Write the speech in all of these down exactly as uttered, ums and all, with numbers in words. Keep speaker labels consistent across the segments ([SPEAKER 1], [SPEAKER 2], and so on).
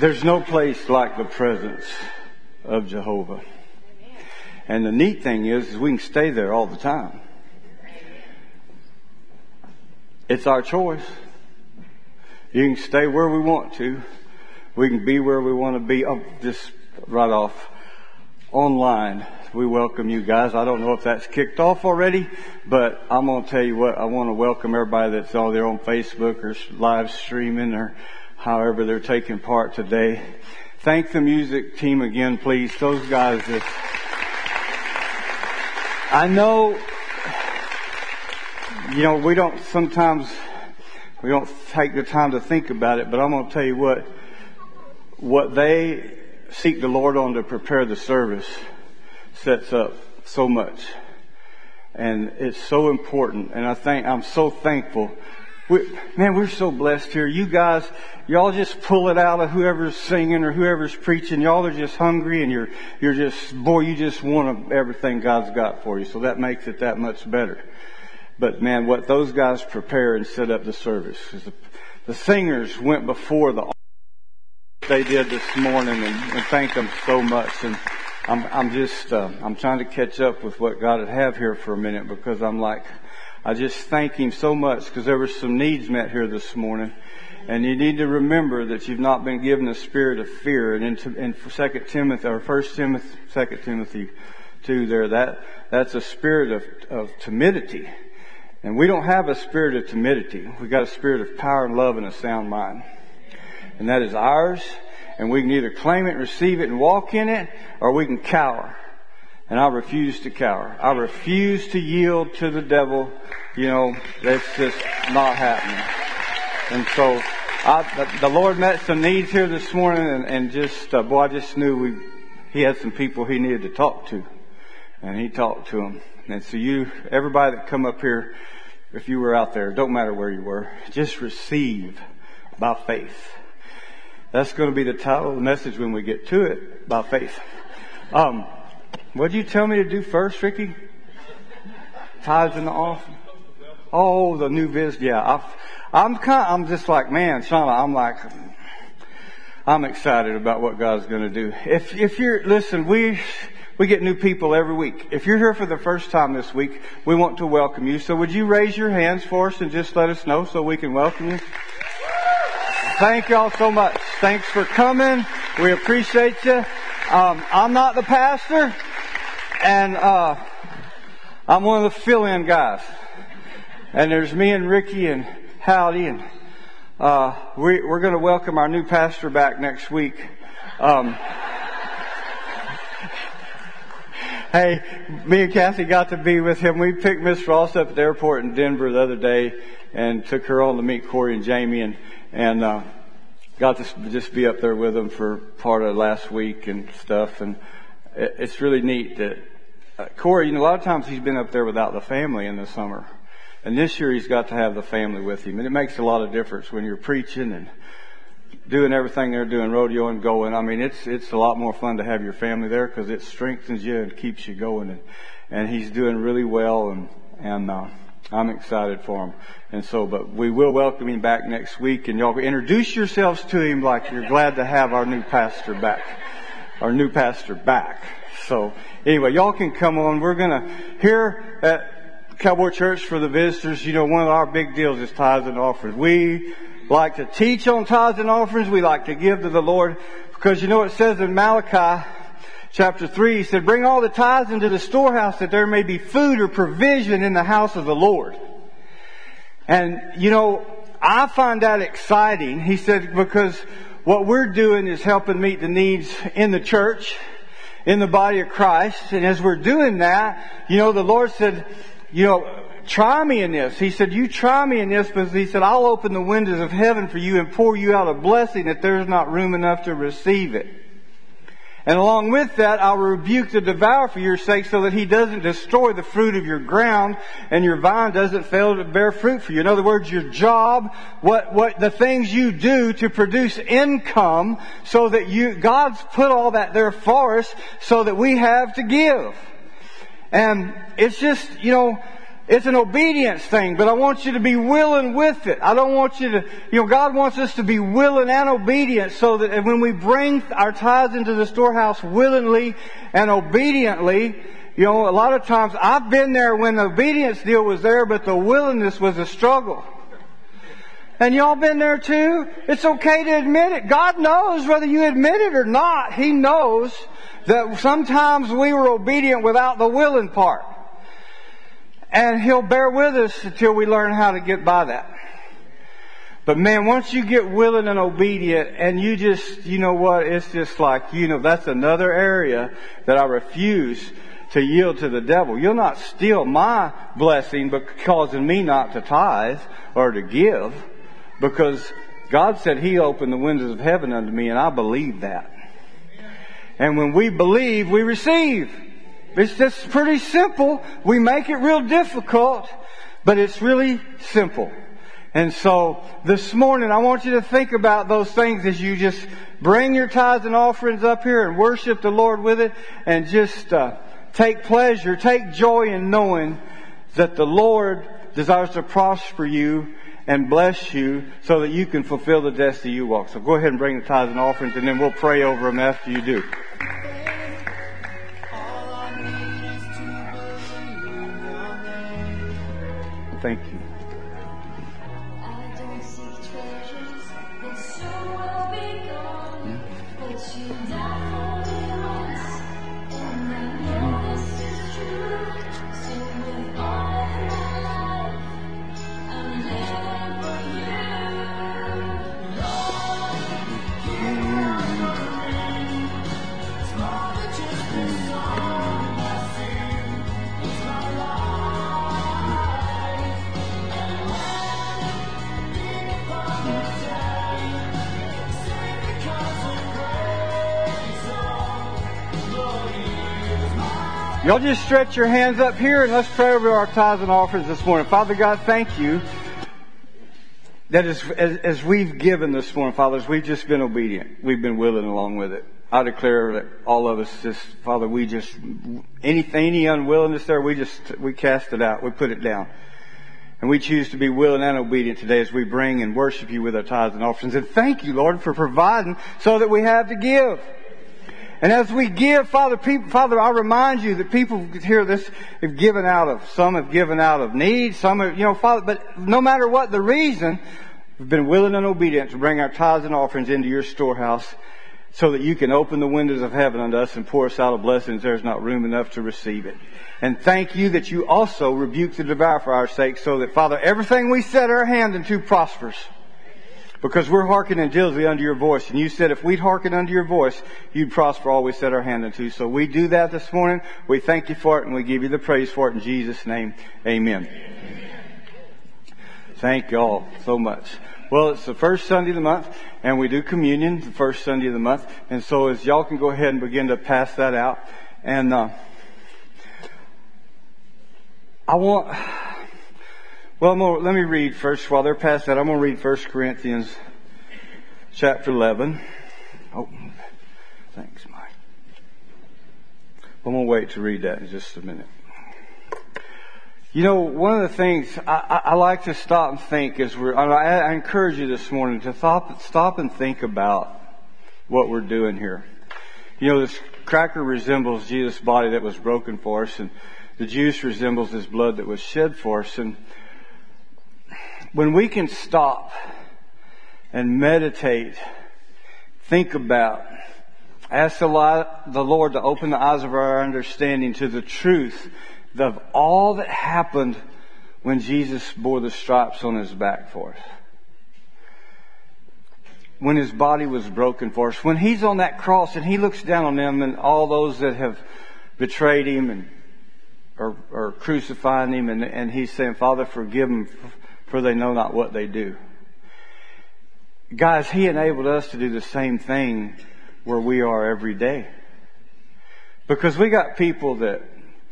[SPEAKER 1] There's no place like the presence of Jehovah. And the neat thing is, is we can stay there all the time. It's our choice. You can stay where we want to. We can be where we want to be. Oh, just right off. Online, we welcome you guys. I don't know if that's kicked off already, but I'm going to tell you what, I want to welcome everybody that's all there on Facebook or live streaming or however they're taking part today. Thank the music team again, please. Those guys that, I know, you know, we don't sometimes, we don't take the time to think about it, but I'm going to tell you what, what they seek the Lord on to prepare the service sets up so much. And it's so important. And I think, I'm so thankful. We, man, we're so blessed here. You guys, y'all just pull it out of whoever's singing or whoever's preaching. Y'all are just hungry and you're, you're just, boy, you just want everything God's got for you. So that makes it that much better. But man, what those guys prepare and set up the service. The, the singers went before the they did this morning, and, and thank them so much. And I'm, I'm just, uh, I'm trying to catch up with what God would have here for a minute, because I'm like, I just thank Him so much, because there were some needs met here this morning. And you need to remember that you've not been given a spirit of fear. And in, in Second Timothy, or First Timothy, Second Timothy two there, that, that's a spirit of, of timidity. And we don't have a spirit of timidity. We got a spirit of power and love and a sound mind. And that is ours. And we can either claim it, receive it, and walk in it, or we can cower. And I refuse to cower. I refuse to yield to the devil. You know, that's just not happening. And so, I, the Lord met some needs here this morning, and, and just, uh, boy, I just knew we, He had some people He needed to talk to. And He talked to them. And so you, everybody that come up here, if you were out there, don't matter where you were, just receive by faith. That's going to be the title of the message when we get to it, by faith. Um, what did you tell me to do first, Ricky? Tithes and the offering. Oh, the new viz. Yeah, I've, I'm kind. I'm just like, man, Shauna. I'm like, I'm excited about what God's going to do. If if you're listen, we we get new people every week. If you're here for the first time this week, we want to welcome you. So would you raise your hands for us and just let us know so we can welcome you? Thank y'all so much. Thanks for coming. We appreciate you. Um, I'm not the pastor, and uh, I'm one of the fill-in guys. And there's me and Ricky and Howdy, and uh, we, we're going to welcome our new pastor back next week. Um, hey, me and Kathy got to be with him. We picked Miss Ross up at the airport in Denver the other day and took her on to meet Corey and Jamie, and And, uh, got to just be up there with them for part of last week and stuff. And it's really neat that, uh, Corey, you know, a lot of times he's been up there without the family in the summer. And this year he's got to have the family with him. And it makes a lot of difference when you're preaching and doing everything they're doing, rodeo and going. I mean, it's, it's a lot more fun to have your family there, because it strengthens you and keeps you going. And, and he's doing really well, and, and, uh, I'm excited for him. And so, but we will welcome him back next week, and y'all introduce yourselves to him like you're glad to have our new pastor back. Our new pastor back. So anyway, y'all can come on. We're going to, here at Cowboy Church, for the visitors, you know, one of our big deals is tithes and offerings. We like to teach on tithes and offerings. We like to give to the Lord, because you know it says in Malachi Chapter three, he said, bring all the tithes into the storehouse, that there may be food or provision in the house of the Lord. And, you know, I find that exciting. He said, because what we're doing is helping meet the needs in the church, in the body of Christ. And as we're doing that, you know, the Lord said, you know, try me in this. He said, you try me in this, because He said, I'll open the windows of heaven for you and pour you out a blessing that there's not room enough to receive it. And along with that, I'll rebuke the devourer for your sake, so that he doesn't destroy the fruit of your ground and your vine doesn't fail to bear fruit for you. In other words, your job, what, what, the things you do to produce income, so that you, God's put all that there for us so that we have to give. And it's just, you know, It's an obedience thing, but I want you to be willing with it. I don't want you to, you know, God wants us to be willing and obedient so that when we bring our tithes into the storehouse willingly and obediently, you know, a lot of times I've been there when the obedience deal was there, but the willingness was a struggle. And y'all been there too? It's okay to admit it. God knows whether you admit it or not. He knows that sometimes we were obedient without the willing part. And He'll bear with us until we learn how to get by that. But man, once you get willing and obedient and you just, you know what, it's just like, you know, that's another area that I refuse to yield to the devil. You'll not steal my blessing but causing me not to tithe or to give, because God said He opened the windows of heaven unto me, and I believe that. And when we believe, we receive. It's just pretty simple. We make it real difficult, but it's really simple. And so this morning I want you to think about those things as you just bring your tithes and offerings up here and worship the Lord with it, and just uh, take pleasure, take joy in knowing that the Lord desires to prosper you and bless you so that you can fulfill the destiny you walk. So go ahead and bring the tithes and offerings, and then we'll pray over them after you do. Thank you.
[SPEAKER 2] I don't seek treasures that so will be gone, but you died for me once, and I know this is true. So with all of my life, I'm living for you. Lord, you are me. It's more than just a song I sing. It's my life.
[SPEAKER 1] Y'all just stretch your hands up here and let's pray over our tithes and offerings this morning. Father God, thank you that as, as, as we've given this morning, Father, as we've just been obedient, we've been willing along with it. I declare that all of us just, Father, we just, anything, any unwillingness there, we just, we cast it out. We put it down. And we choose to be willing and obedient today as we bring and worship you with our tithes and offerings. And thank you, Lord, for providing so that we have to give. And as we give, Father, people, Father, I remind you that people hear this have given out of, some have given out of need, some have, you know, Father, but no matter what the reason, we've been willing and obedient to bring our tithes and offerings into your storehouse so that you can open the windows of heaven unto us and pour us out a blessing. There's not room enough to receive it. And thank you that you also rebuke the devourer for our sake, so that, Father, everything we set our hand into prospers. Because we're hearkening diligently unto your voice. And you said if we'd hearken unto your voice, you'd prosper all we set our hand unto. So we do that this morning. We thank you for it, and we give you the praise for it in Jesus' name. Amen. Amen. Thank you all so much. Well, it's the first Sunday of the month, and we do communion the first Sunday of the month. And so as y'all can go ahead and begin to pass that out. And uh, I want... Well, I'm gonna, let me read first. While they're past that, I'm going to read First Corinthians chapter eleven. Oh, thanks, Mike. I'm going to wait to read that in just a minute. You know, one of the things I, I, I like to stop and think as we're, I, I encourage you this morning to stop, stop and think about what we're doing here. You know, this cracker resembles Jesus' body that was broken for us, and the juice resembles His blood that was shed for us. And when we can stop and meditate, think about, ask the Lord to open the eyes of our understanding to the truth of all that happened when Jesus bore the stripes on His back for us. When His body was broken for us. When He's on that cross and He looks down on them and all those that have betrayed Him and or, or crucifying Him, and, and He's saying, Father, forgive them, for they know not what they do. Guys, He enabled us to do the same thing where we are every day. Because we got people that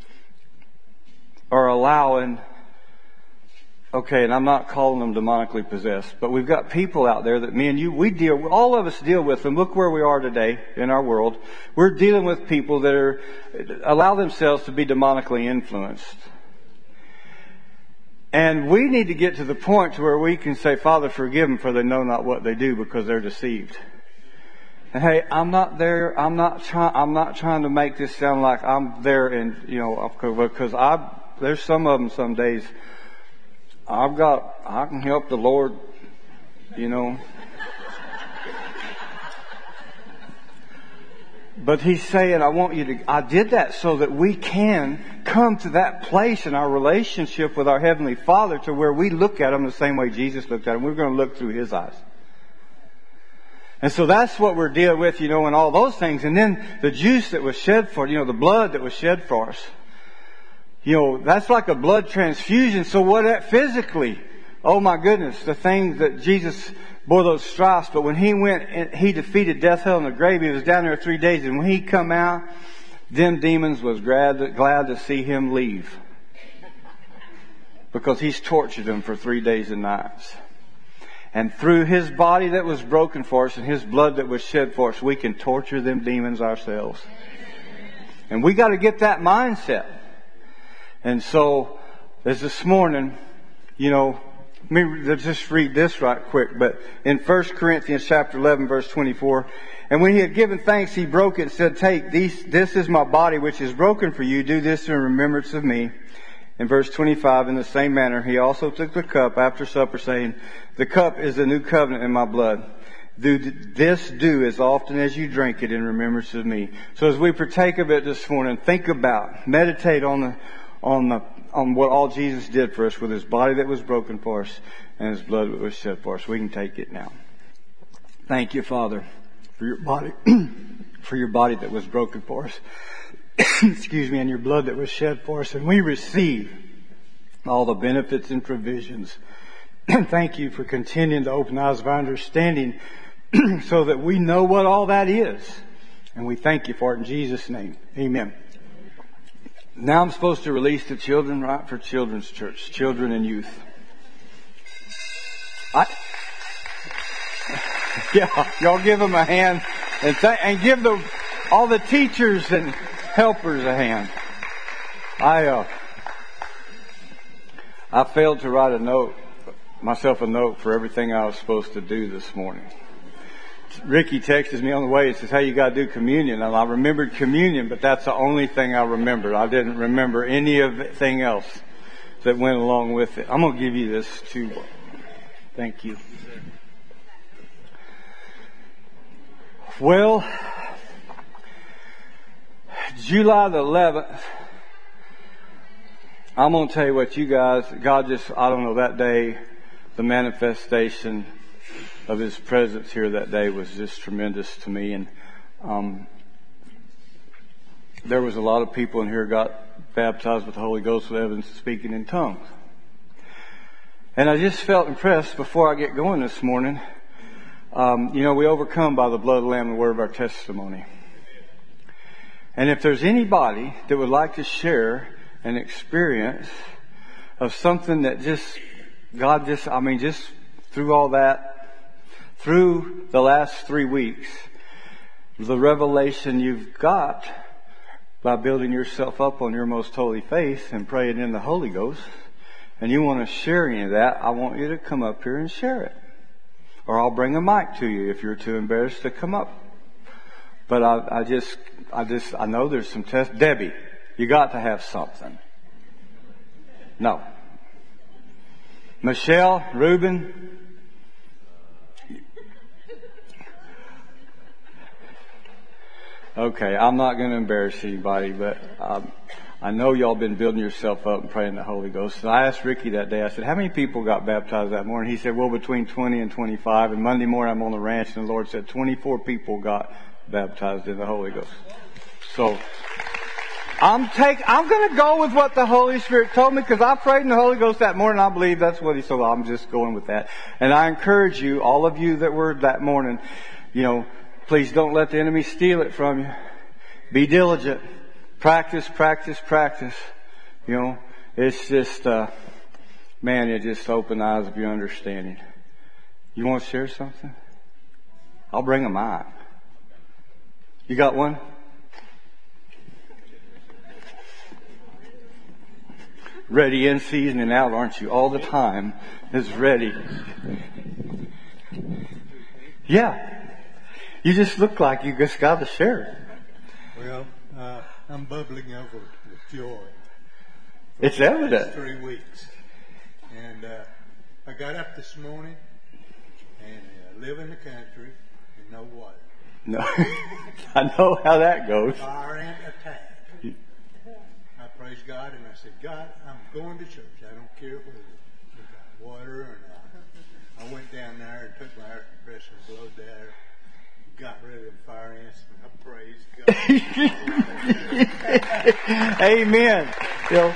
[SPEAKER 1] are allowing, okay, and I'm not calling them demonically possessed, but we've got people out there that me and you, we deal, all of us deal with them. Look where we are today in our world. We're dealing with people that are, allow themselves to be demonically influenced. And we need to get to the point to where we can say, Father, forgive them, for they know not what they do, because they're deceived. And hey, I'm not there. I'm not trying. I'm not trying to make this sound like I'm there, and you know, because I there's some of them. Some days I've got. I can help the Lord. You know. But He's saying, I want you to, I did that so that we can come to that place in our relationship with our Heavenly Father to where we look at Him the same way Jesus looked at Him. We're going to look through His eyes. And so that's what we're dealing with, you know, and all those things. And then the juice that was shed for, you know, the blood that was shed for us. You know, that's like a blood transfusion. So what that physically, oh my goodness, the things that Jesus bore those stripes, but when He went and He defeated death, hell, and the grave, He was down there three days, and when He come out, them demons was glad, glad to see Him leave. Because He's tortured them for three days and nights. And through His body that was broken for us and His blood that was shed for us, we can torture them demons ourselves. And we got to get that mindset. And so, as this morning, you know, let me just read this right quick. But in First Corinthians chapter eleven, verse twenty-four, and when He had given thanks, He broke it and said, Take, these, this is my body which is broken for you. Do this in remembrance of me. In verse twenty-five, in the same manner, He also took the cup after supper, saying, The cup is the new covenant in my blood. Do this do as often as you drink it in remembrance of me. So as we partake of it this morning, think about, meditate on the, on the, on what all Jesus did for us with His body that was broken for us and His blood that was shed for us. We can take it now. Thank you, Father, for your body, for your body that was broken for us. Excuse me, and your blood that was shed for us. And we receive all the benefits and provisions. And thank you for continuing to open the eyes of our understanding so that we know what all that is. And we thank you for it in Jesus' name. Amen. Now I'm supposed to release the children, right, for children's church, children and youth. I, yeah, y'all give them a hand and th- and give the all the teachers and helpers a hand. I uh, I failed to write a note, myself a note for everything I was supposed to do this morning. Ricky texted me on the way and says, hey, you got to do communion. And I remembered communion, but that's the only thing I remembered. I didn't remember anything else that went along with it. I'm going to give you this too. Thank you. Well, July the eleventh, I'm going to tell you what you guys, God just, I don't know, that day, the manifestation of His presence here that day was just tremendous to me. And um, there was a lot of people in here got baptized with the Holy Ghost with evidence of speaking in tongues. And I just felt impressed before I get going this morning. Um, you know, we overcome by the blood of the Lamb and the word of our testimony. And if there's anybody that would like to share an experience of something that just, God just, I mean, just through all that, through the last three weeks, the revelation you've got by building yourself up on your most holy faith and praying in the Holy Ghost, and you want to share any of that, I want you to come up here and share it. Or I'll bring a mic to you if you're too embarrassed to come up. But I, I just, I just, I know there's some tests. Debbie, you got to have something. No. Michelle, Reuben. Okay, I'm not going to embarrass anybody, but um, I know y'all been building yourself up and praying the Holy Ghost. So I asked Ricky that day, I said, how many people got baptized that morning? He said, well, between twenty and twenty-five. And Monday morning I'm on the ranch and the Lord said twenty-four people got baptized in the Holy Ghost. So I'm take, I'm going to go with what the Holy Spirit told me because I prayed in the Holy Ghost that morning. I believe that's what He said. I'm just going with that. And I encourage you, all of you that were that morning, you know, please don't let the enemy steal it from you. Be diligent. Practice, practice, practice. You know, it's just, uh, man, it just opened the eyes of your understanding. You want to share something? I'll bring a mic. You got one? ready in season and out, aren't you? All the time is ready. Yeah. You just look like you just got to share.
[SPEAKER 3] Well, uh, I'm bubbling over with joy.
[SPEAKER 1] It's evident.
[SPEAKER 3] Three weeks. And uh, I got up this morning and uh, live in the country and no water.
[SPEAKER 1] No, I know how that goes.
[SPEAKER 3] Fire ant attack. I praised God and I said, God, I'm going to church. I don't care whether we got water or not. I went down there and took my air compressor and blowed there. Got rid of the fire ants, and I praised God.
[SPEAKER 1] Amen. You know,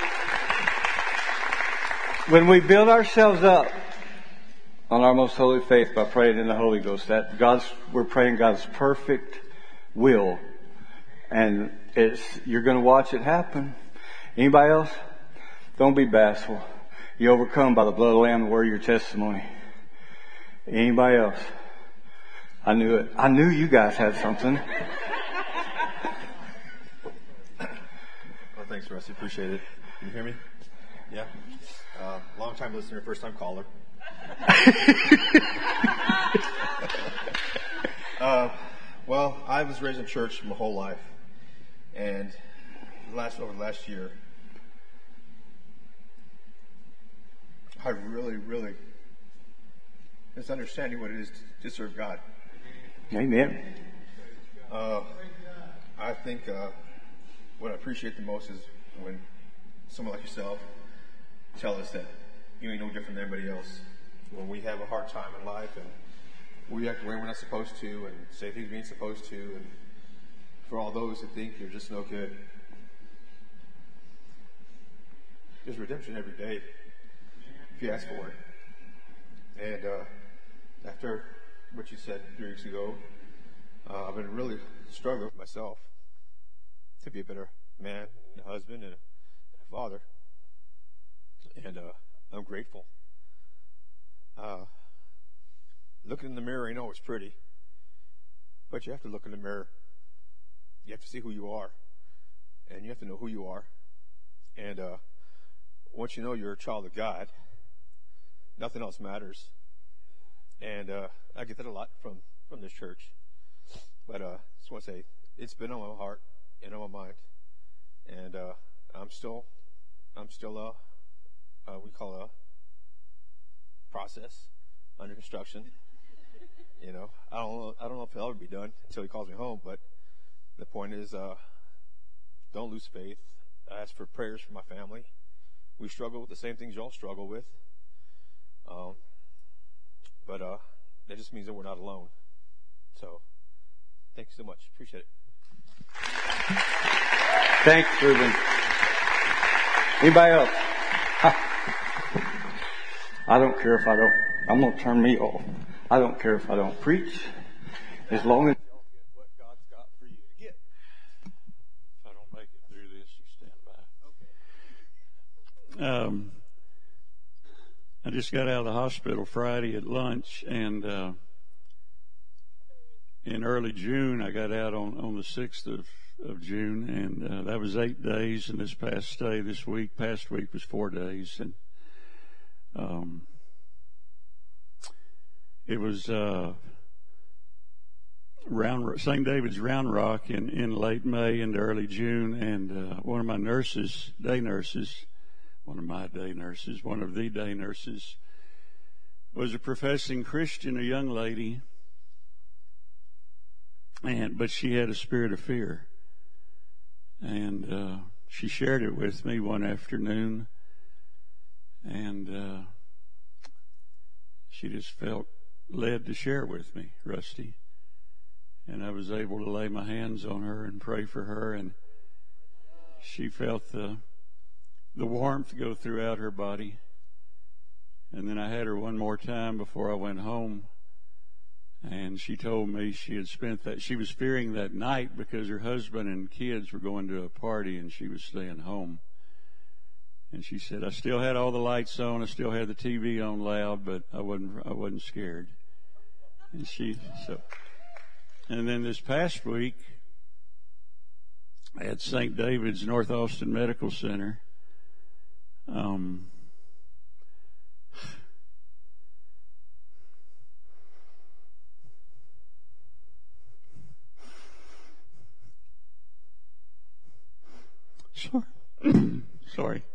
[SPEAKER 1] when we build ourselves up on our most holy faith by praying in the Holy Ghost, that God's, we're praying God's perfect will, and it's, you're going to watch it happen. Anybody else? Don't be bashful. You overcome by the blood of the Lamb and the word of your testimony. Anybody else? I knew it. I knew you guys had something.
[SPEAKER 4] Well, thanks, Rusty. Appreciate it. Can you hear me? Yeah? Uh, long time listener, first time caller. uh, well, I was raised in church my whole life. And last over the last year, I really, really is understanding what it is to serve God.
[SPEAKER 1] Amen.
[SPEAKER 4] Uh, I think uh, what I appreciate the most is when someone like yourself tell us that you ain't no different than anybody else. When we have a hard time in life and we act the way we're not supposed to and say things we ain't supposed to, and for all those that think you're just no good, there's redemption every day if you ask for it. And uh, after what you said three weeks ago, uh, I've been really struggling with myself to be a better man, and a husband, and a, and a father. And uh, I'm grateful. Uh, looking in the mirror ain't always pretty, but you have to look in the mirror. You have to see who you are, and you have to know who you are. And uh, once you know you're a child of God, nothing else matters. And uh, I get that a lot from, from this church. But I uh, just want to say, it's been on my heart and on my mind. And uh, I'm still, I'm still, uh, uh, we call a process under construction. You know, I don't know, I don't know if it'll ever be done until he calls me home. But the point is, uh, don't lose faith. I ask for prayers for my family. We struggle with the same things y'all struggle with. Um, but uh, that just means that we're not alone. So, thank you so much. Appreciate it.
[SPEAKER 1] Thanks, Ruben. Anybody else? I don't care if I don't. I'm going to turn me off. I don't care if I don't preach, as long as
[SPEAKER 5] Y'all get what God's got for you to get. If I don't make it through this, you stand by. Okay. Um, I just got out of the hospital Friday at lunch, and uh, in early June, I got out on, on the sixth of, of June, and uh, that was eight days, and this past stay this week, past week was four days, and um, it was uh, round Saint David's Round Rock in, in late May into early June, and uh, one of my nurses, day nurses, one of my day nurses, one of the day nurses, was a professing Christian, a young lady, and but she had a spirit of fear. And uh, she shared it with me one afternoon, and uh, she just felt led to share with me, Rusty. And I was able to lay my hands on her and pray for her, and she felt the the warmth go throughout her body. And then I had her one more time before I went home, and she told me she had spent that, she was fearing that night because her husband and kids were going to a party and she was staying home. And she said, I still had all the lights on, I still had the T V on loud, but I wasn't, I wasn't scared. And she, so, and then this past week at Saint David's North Austin Medical Center, Um, sorry. Sorry.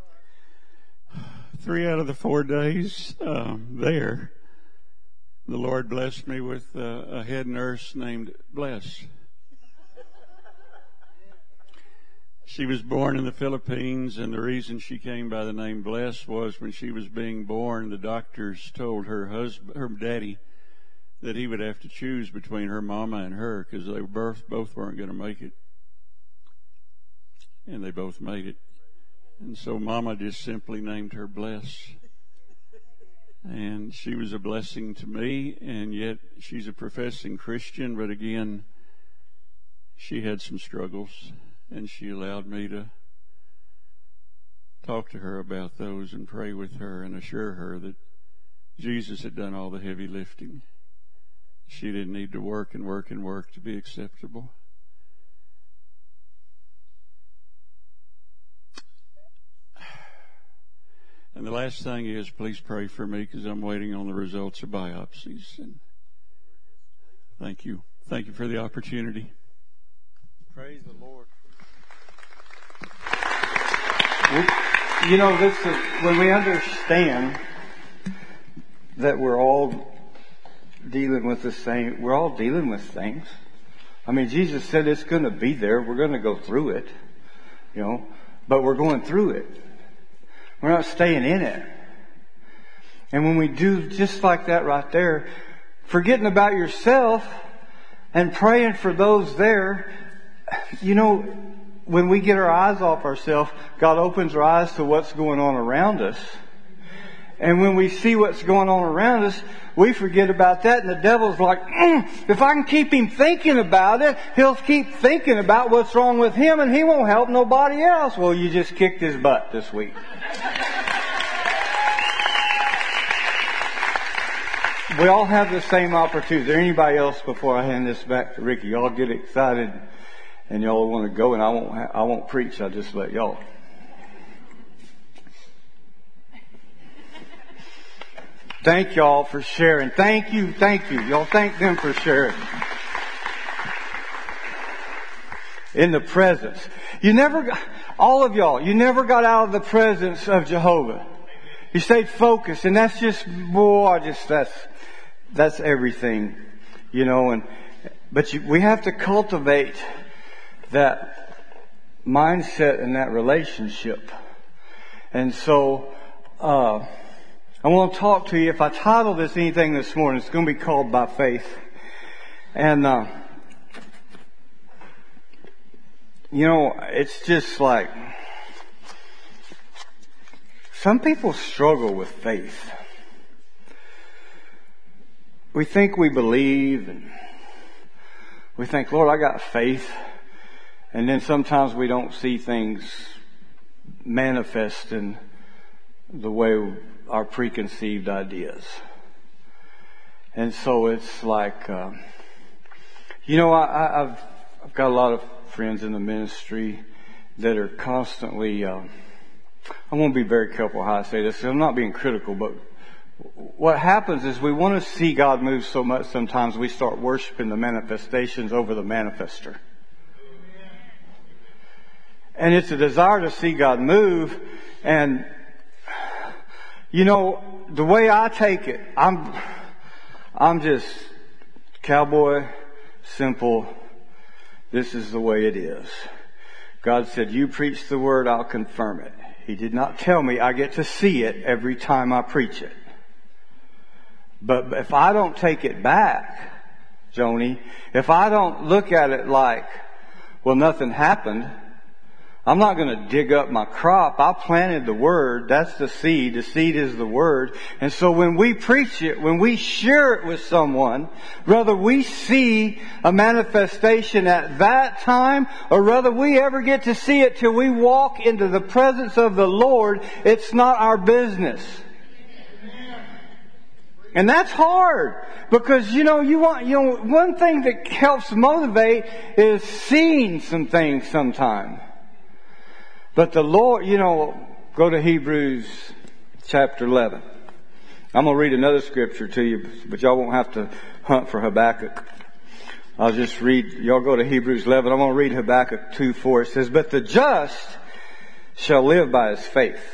[SPEAKER 5] Three out of the four days um, there, the Lord blessed me with uh, a head nurse named Bless. She was born in the Philippines, and the reason she came by the name Bless was when she was being born, the doctors told her husband, her daddy, that he would have to choose between her mama and her because they both both weren't going to make it, and they both made it. And so Mama just simply named her Bless. And she was a blessing to me, and yet she's a professing Christian, but again, she had some struggles, and she allowed me to talk to her about those and pray with her and assure her that Jesus had done all the heavy lifting. She didn't need to work and work and work to be acceptable. And the last thing is, please pray for me because I'm waiting on the results of biopsies. And thank you. Thank you for the opportunity.
[SPEAKER 1] Praise the Lord. You know, this is, when we understand that we're all dealing with the same, we're all dealing with things. I mean, Jesus said it's going to be there. We're going to go through it, you know, but we're going through it. We're not staying in it. And when we do just like that right there, forgetting about yourself and praying for those there, you know, when we get our eyes off ourselves, God opens our eyes to what's going on around us. And when we see what's going on around us, we forget about that, and the devil's like, mm, if I can keep him thinking about it, he'll keep thinking about what's wrong with him, and he won't help nobody else. Well, you just kicked his butt this week. We all have the same opportunity. Is there anybody else before I hand this back to Ricky? Y'all get excited and y'all want to go, and I won't. Ha- I won't preach. I'll just let y'all. Thank y'all for sharing. Thank you, thank you. Y'all thank them for sharing. In the presence. You never got, all of y'all, you never got out of the presence of Jehovah. You stayed focused, and that's just, boy, just, that's, that's everything, you know, and, but you, we have to cultivate that mindset and that relationship. And so, uh, I want to talk to you. If I title this anything this morning, it's going to be called By Faith. And, uh, you know, it's just like, some people struggle with faith. We think we believe, and we think, Lord, I got faith. And then sometimes we don't see things manifest in the way our preconceived ideas. And so it's like, uh, you know, I, I've, I've got a lot of friends in the ministry that are constantly, uh, I want to be very careful how I say this. I'm not being critical, but what happens is we want to see God move so much sometimes we start worshiping the manifestations over the manifester. And it's a desire to see God move. And, you know, the way I take it, I'm, I'm just cowboy, simple. This is the way it is. God said, you preach the word, I'll confirm it. He did not tell me I get to see it every time I preach it. But if I don't take it back, Joni, if I don't look at it like, well, nothing happened, I'm not going to dig up my crop. I planted the word. That's the seed. The seed is the word. And so when we preach it, when we share it with someone, whether we see a manifestation at that time or whether we ever get to see it till we walk into the presence of the Lord, it's not our business. And that's hard because, you know, you want, you know, one thing that helps motivate is seeing some things sometime. But the Lord, you know, go to Hebrews chapter eleven. I'm going to read another scripture to you, but y'all won't have to hunt for Habakkuk. I'll just read, y'all go to Hebrews eleven. I'm going to read Habakkuk two four. It says, but the just shall live by his faith.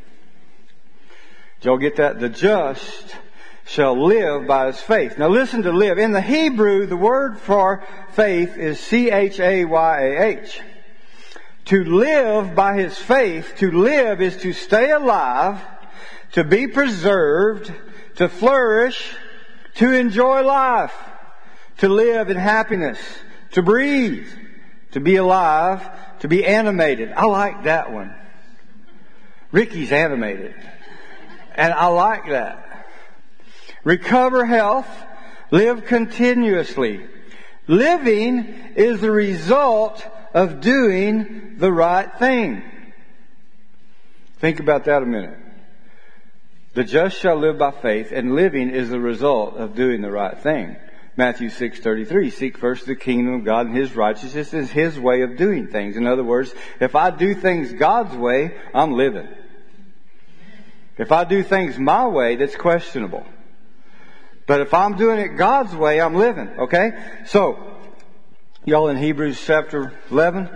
[SPEAKER 1] Did y'all get that? The just shall live by his faith. Now listen to live. In the Hebrew, the word for faith is C H A Y A H. To live by his faith, to live is to stay alive, to be preserved, to flourish, to enjoy life, to live in happiness, to breathe, to be alive, to be animated. I like that one. Ricky's animated. And I like that. Recover health, live continuously. Living is the result of doing the right thing. Think about that a minute. The just shall live by faith, and living is the result of doing the right thing. Matthew six thirty-three, seek first the kingdom of God and His righteousness is His way of doing things. In other words, if I do things God's way, I'm living. If I do things my way, that's questionable. But if I'm doing it God's way, I'm living. Okay? So, y'all in Hebrews chapter eleven?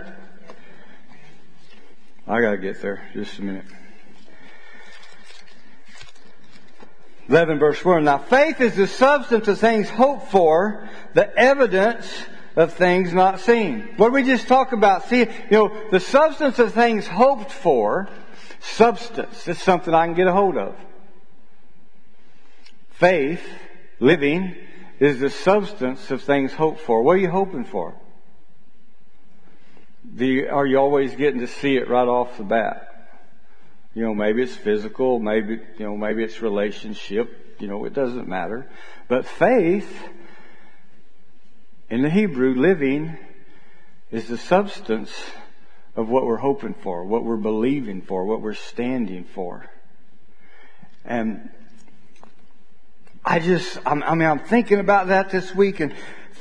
[SPEAKER 1] I gotta get there. Just a minute. eleven verse four. Now faith is the substance of things hoped for, the evidence of things not seen. What did we just talk about? See, you know, the substance of things hoped for, substance is something I can get a hold of. Faith, living, is the substance of things hoped for. What are you hoping for? Do you, are you always getting to see it right off the bat? You know, maybe it's physical, maybe, you know, maybe it's relationship, you know, it doesn't matter. But faith, in the Hebrew, living, is the substance of what we're hoping for, what we're believing for, what we're standing for. And I just, I'm, I mean, I'm thinking about that this week, and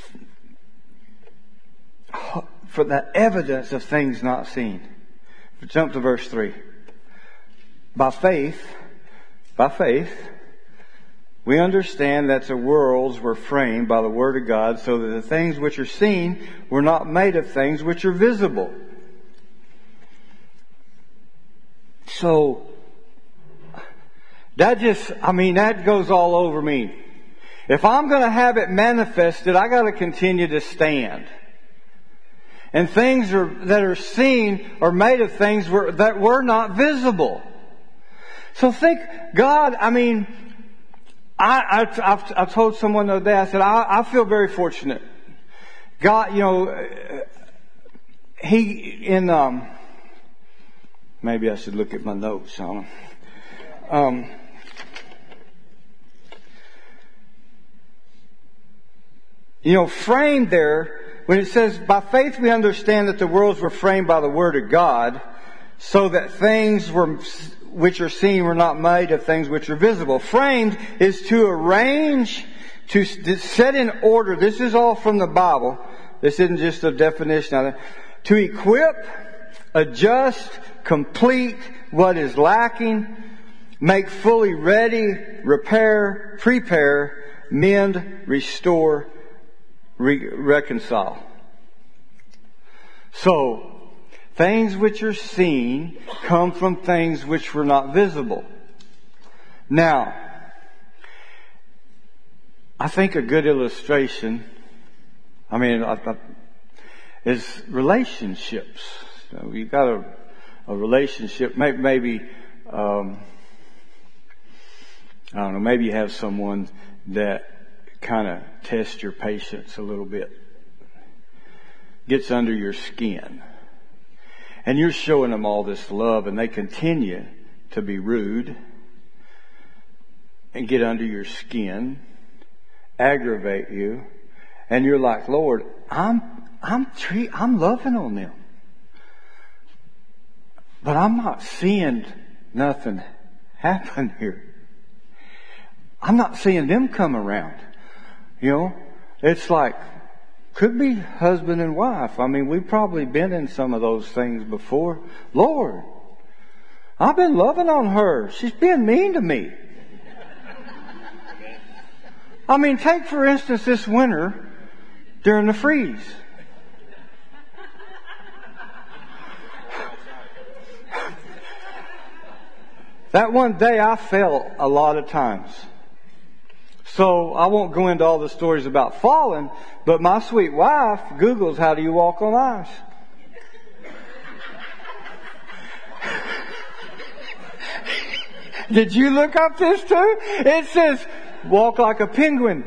[SPEAKER 1] for the evidence of things not seen. Jump to verse three. By faith, by faith, we understand that the worlds were framed by the Word of God, so that the things which are seen were not made of things which are visible. So, that just, I mean, that goes all over me. If I'm going to have it manifested, I got to continue to stand. And things are, that are seen are made of things were, that were not visible. So think, God, I mean, I, I, I've, I've told someone the other day, I said, I, I feel very fortunate. God, you know, He, in, um, maybe I should look at my notes on him. Um, you know, framed there, when it says, by faith we understand that the worlds were framed by the Word of God, so that things were, which are seen were not made of things which are visible. Framed is to arrange, to set in order. This is all from the Bible. This isn't just a definition of it. To equip, adjust, complete what is lacking, make fully ready, repair, prepare, mend, restore, re- reconcile. So, things which are seen come from things which were not visible. Now, I think a good illustration, I mean, I, I, is relationships. You know, you've got a, a relationship, maybe, maybe um, I don't know, maybe you have someone that kind of tests your patience a little bit, gets under your skin. And you're showing them all this love, and they continue to be rude and get under your skin, aggravate you, and you're like, Lord, I'm I'm treat, I'm loving on them, but I'm not seeing nothing happen here. I'm not seeing them come around. You know, it's like, could be husband and wife. I mean, we've probably been in some of those things before. Lord, I've been loving on her. She's being mean to me. I mean, take for instance this winter during the freeze. That one day I fell a lot of times. So I won't go into all the stories about falling, but my sweet wife Googles how do you walk on ice. Did you look up this too? It says, walk like a penguin.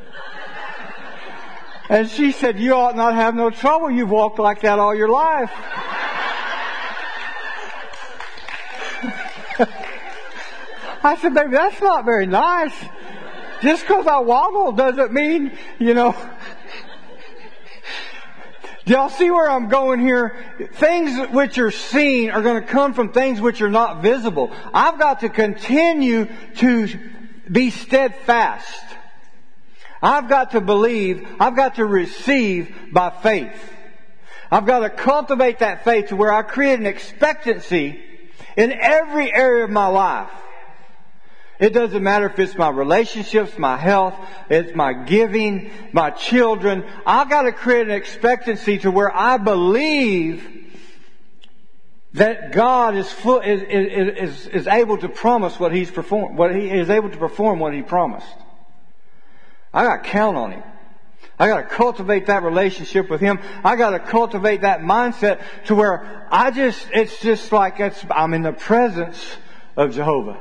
[SPEAKER 1] And she said, you ought not have no trouble. You've walked like that all your life. I said, baby, that's not very nice. Just because I waddle doesn't mean, you know. Do y'all see where I'm going here? Things which are seen are going to come from things which are not visible. I've got to continue to be steadfast. I've got to believe. I've got to receive by faith. I've got to cultivate that faith to where I create an expectancy in every area of my life. It doesn't matter if it's my relationships, my health, it's my giving, my children. I've got to create an expectancy to where I believe that God is full, is, is, is able to promise what He's performed, what He is able to perform what He promised. I got to count on Him. I got to cultivate that relationship with Him. I got to cultivate that mindset to where I just, it's just like it's, I'm in the presence of Jehovah.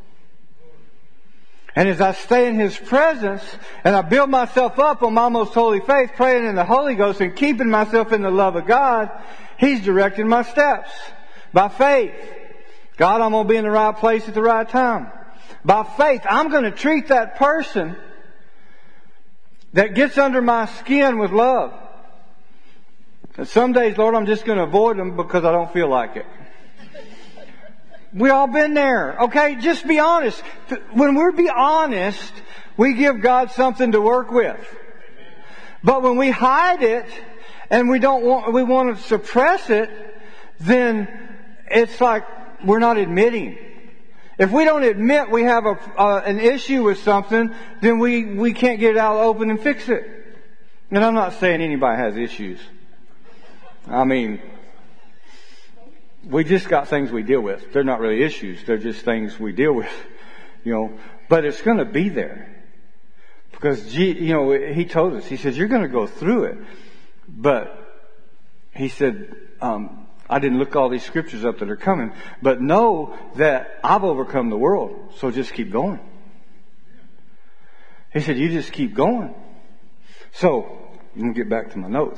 [SPEAKER 1] And as I stay in His presence and I build myself up on my most holy faith, praying in the Holy Ghost and keeping myself in the love of God, He's directing my steps. By faith. God, I'm going to be in the right place at the right time. By faith, I'm going to treat that person that gets under my skin with love. And some days, Lord, I'm just going to avoid them because I don't feel like it. We all been there. Okay, just be honest. When we're be honest, we give God something to work with. But when we hide it and we don't want, we want to suppress it, then it's like we're not admitting. If we don't admit we have a uh, an issue with something, then we we can't get it out open and fix it. And I'm not saying anybody has issues. I mean, we just got things we deal with. They're not really issues. They're just things we deal with, you know. But it's going to be there. Because, you know, He told us, He says, you're going to go through it. But He said, um, I didn't look all these scriptures up that are coming. But know that I've overcome the world. So just keep going. He said, you just keep going. So, I'm going to get back to my notes.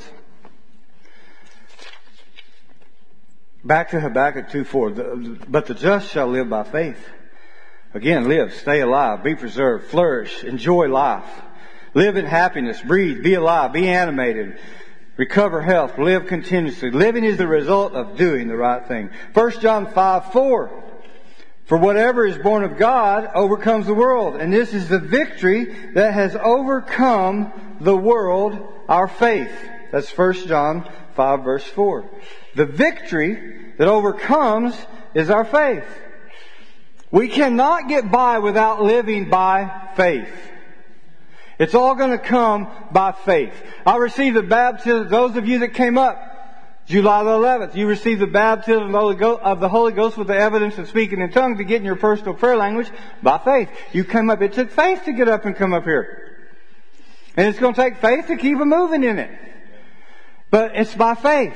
[SPEAKER 1] Back to Habakkuk two four. But the just shall live by faith. Again, live, stay alive, be preserved, flourish, enjoy life. Live in happiness, breathe, be alive, be animated, recover health, live continuously. Living is the result of doing the right thing. First John five four. For whatever is born of God overcomes the world. And this is the victory that has overcome the world, our faith. That's First John five verse four. The victory that overcomes is our faith. We cannot get by without living by faith. It's all going to come by faith. I received the baptism, those of you that came up July the eleventh, you received the baptism of the Holy Ghost, of the Holy Ghost with the evidence of speaking in tongues to get in your personal prayer language by faith. You came up, it took faith to get up and come up here. And it's going to take faith to keep them moving in it. But it's by faith.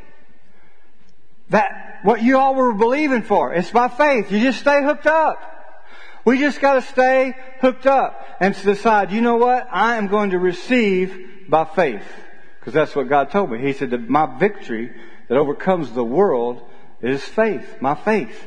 [SPEAKER 1] That, what you all were believing for, it's by faith. You just stay hooked up. We just got to stay hooked up and decide, you know what? I am going to receive by faith. Because that's what God told me. He said that my victory that overcomes the world is faith. My faith.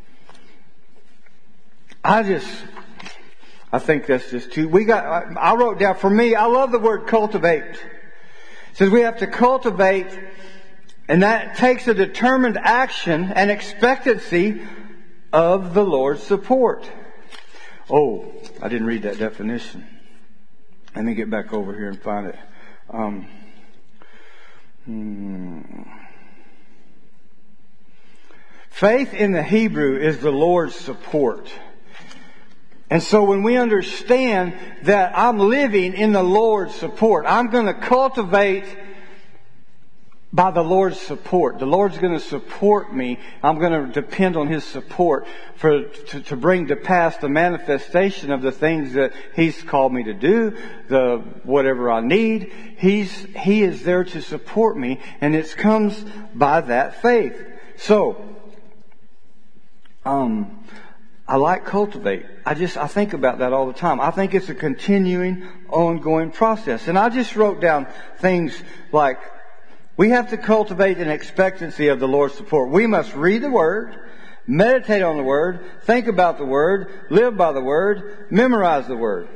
[SPEAKER 1] I just, I think that's just too, we got, I wrote down, for me, I love the word cultivate. It says we have to cultivate, and that takes a determined action and expectancy of the Lord's support. Oh, I didn't read that definition. Let me get back over here and find it. Um, hmm. Faith in the Hebrew is the Lord's support. And so when we understand that I'm living in the Lord's support, I'm going to cultivate by the Lord's support. The Lord's going to support me. I'm going to depend on His support for to, to bring to pass the manifestation of the things that He's called me to do, the whatever I need. He's He is there to support me, and it comes by that faith. So, um, I like cultivate. I just I think about that all the time. I think it's a continuing, ongoing process, and I just wrote down things like, we have to cultivate an expectancy of the Lord's support. We must read the Word, meditate on the Word, think about the Word, live by the Word, memorize the Word.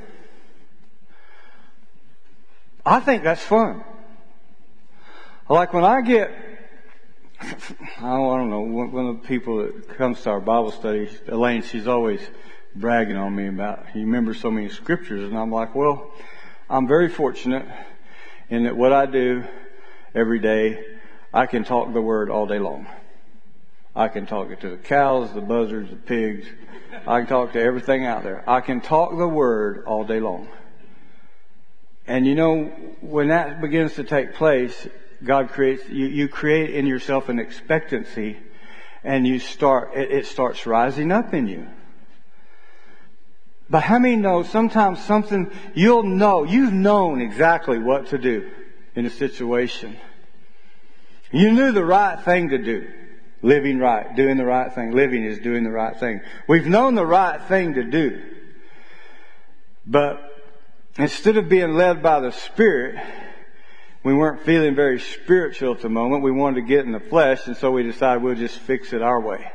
[SPEAKER 1] I think that's fun. Like when I get, I don't know, one of the people that comes to our Bible study, Elaine, she's always bragging on me about, you remember so many scriptures, and I'm like, well, I'm very fortunate in that what I do every day, I can talk the Word all day long. I can talk it to the cows, the buzzards, the pigs. I can talk to everything out there. I can talk the Word all day long. And you know, when that begins to take place, God creates, you, you create in yourself an expectancy, and you start, it, it starts rising up in you. But how many know sometimes something, you'll know, you've known exactly what to do in a situation. You knew the right thing to do. Living right, doing the right thing. Living is doing the right thing. We've known the right thing to do. But instead of being led by the Spirit, we weren't feeling very spiritual at the moment. We wanted to get in the flesh, and so we decided we'll just fix it our way.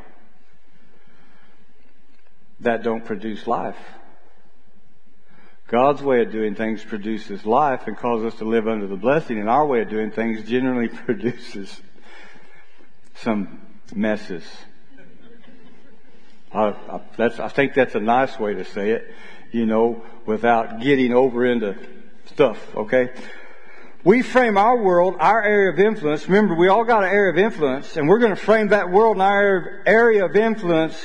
[SPEAKER 1] That don't produce life. God's way of doing things produces life and causes us to live under the blessing, and our way of doing things generally produces some messes. I, I, that's, I think that's a nice way to say it, you know, without getting over into stuff, okay? We frame our world, our area of influence. Remember, we all got an area of influence, and we're going to frame that world and our area of influence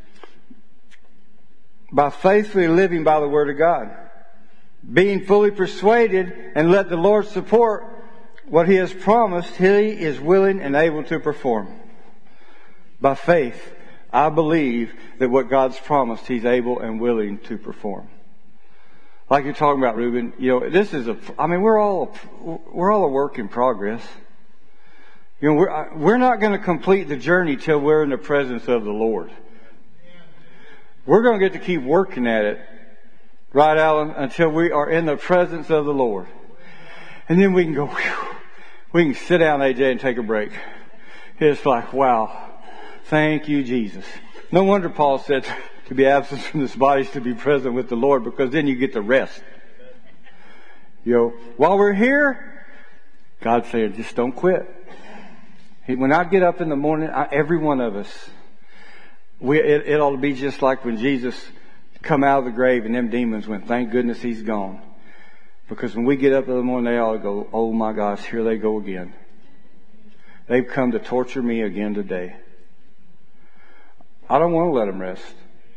[SPEAKER 1] by faithfully living by the Word of God. Being fully persuaded and let the Lord support what He has promised, He is willing and able to perform. By faith, I believe that what God's promised, He's able and willing to perform. Like you're talking about, Reuben, you know, this is a, I mean, we're all, we're all a work in progress. You know, we're, we're not going to complete the journey till we're in the presence of the Lord. We're going to get to keep working at it. Right, Alan? Until we are in the presence of the Lord. And then we can go, whew, we can sit down, A J, and take a break. It's like, wow. Thank you, Jesus. No wonder Paul said to be absent from this body is to be present with the Lord, because then you get to rest. You know, while we're here, God's saying, just don't quit. When I get up in the morning, I, every one of us, we, it, it ought to be just like when Jesus come out of the grave and them demons went, thank goodness He's gone. Because when we get up in the morning, they all go, oh my gosh, here they go again. They've come to torture me again today. I don't want to let them rest.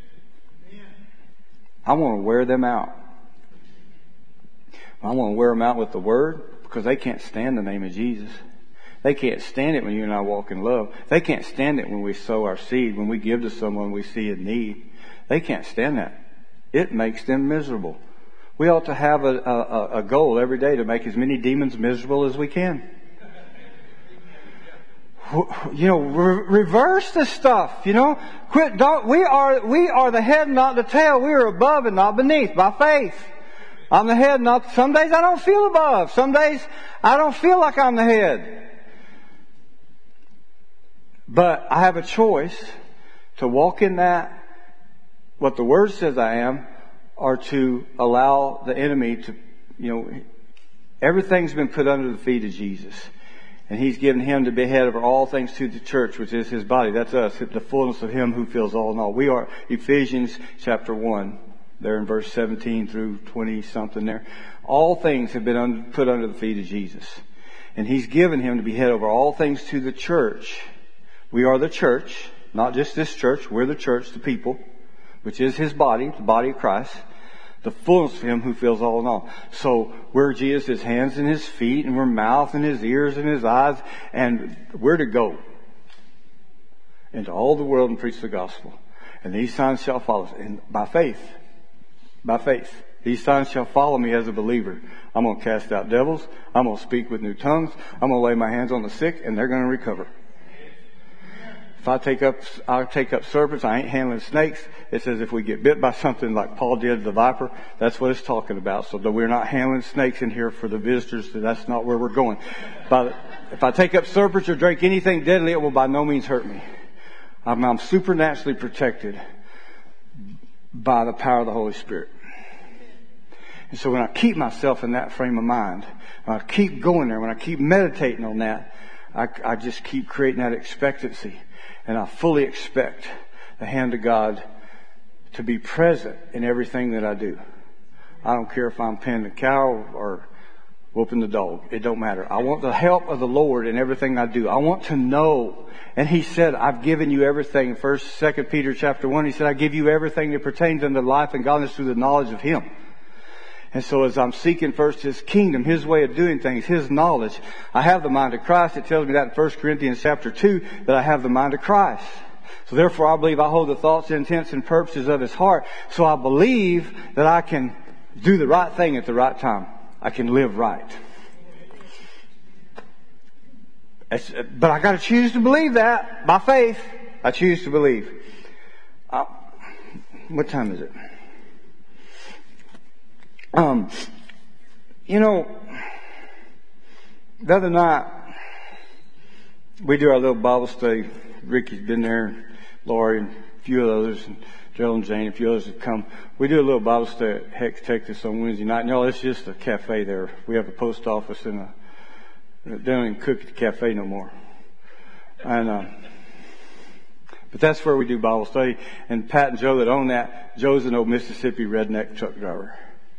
[SPEAKER 1] I want to wear them out. I want to wear them out with the Word, because they can't stand the name of Jesus. They can't stand it when you and I walk in love. They can't stand it when we sow our seed, when we give to someone we see in need. They can't stand that. It makes them miserable. We ought to have a, a, a goal every day to make as many demons miserable as we can. You know, re- reverse the stuff, you know. Quit, don't, we are, we are the head, not the tail. We are above and not beneath by faith. I'm the head, not, some days I don't feel above. Some days I don't feel like I'm the head. But I have a choice to walk in that, what the Word says I am, or to allow the enemy to, you know, everything's been put under the feet of Jesus. And He's given Him to be head over all things to the church, which is His body. That's us, the fullness of Him who fills all in all. We are Ephesians chapter one, there in verse seventeen through twenty something there. All things have been under, put under the feet of Jesus. And He's given Him to be head over all things to the church. We are the church. not just this church. We're the church, the people, which is His body, the body of Christ. The fullness of Him who fills all in all. So we're Jesus, His hands and His feet, and we're mouth and His ears and His eyes, and we're to go into all the world and preach the gospel. And these signs shall follow us. And by faith, by faith, these signs shall follow me as a believer. I'm going to cast out devils. I'm going to speak with new tongues. I'm going to lay my hands on the sick, and they're going to recover. If I take up, I take up serpents, I ain't handling snakes. It says if we get bit by something like Paul did the viper, that's what it's talking about. So that we're not handling snakes in here for the visitors. That's not where we're going. But if I take up serpents or drink anything deadly, it will by no means hurt me. I'm, I'm supernaturally protected by the power of the Holy Spirit. And so when I keep myself in that frame of mind, when I keep going there, when I keep meditating on that, I, I just keep creating that expectancy. And I fully expect the hand of God to be present in everything that I do. I don't care if I'm penning the cow or whooping the dog. It don't matter. I want the help of the Lord in everything I do. I want to know. And He said, I've given you everything. First, Second Peter chapter one, He said, I give you everything that pertains unto life and godliness through the knowledge of Him. And so as I'm seeking first His kingdom, His way of doing things, His knowledge, I have the mind of Christ. It tells me that in First Corinthians chapter two, that I have the mind of Christ. So therefore I believe I hold the thoughts, intents, and purposes of His heart. So I believe that I can do the right thing at the right time. I can live right. It's, but I got to choose to believe that by faith. I choose to believe. Uh, what time is it? Um, you know, the other night, we do our little Bible study. Ricky's been there, Laurie, and a few others, and Joe and Jane, a few others have come. We do a little Bible study at Hex, Texas on Wednesday night. No, it's just a cafe there. We have a post office and a, they don't even cook at the cafe no more. And, uh, but that's where we do Bible study. And Pat and Joe that own that, Joe's an old Mississippi redneck truck driver.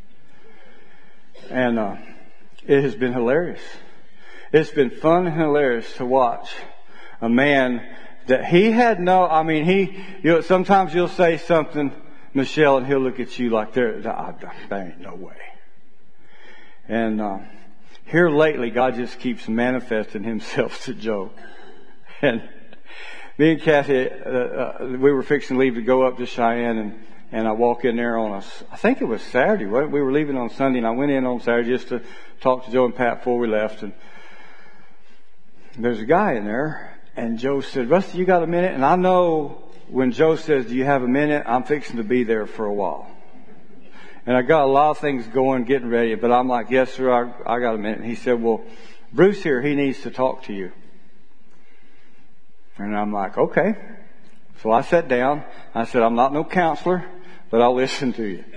[SPEAKER 1] And uh, it has been hilarious. It's been fun and hilarious to watch a man that he had no, I mean, he, you know, sometimes you'll say something, Michelle, and he'll look at you like there, there ain't no way. And uh, here lately, God just keeps manifesting Himself to Joe. And me and Kathy, uh, uh, we were fixing to leave to go up to Cheyenne, and And I walk in there on a, I think it was Saturday. We were leaving on Sunday, and I went in on Saturday just to talk to Joe and Pat before we left. And there's a guy in there, and Joe said, Rusty, you got a minute? And I know when Joe says, do you have a minute? I'm fixing to be there for a while. And I got a lot of things going, getting ready, but I'm like, yes, sir, I, I got a minute. And he said, well, Bruce here, he needs to talk to you. And I'm like, okay. So I sat down. I said, I'm not no counselor, but I'll listen to you.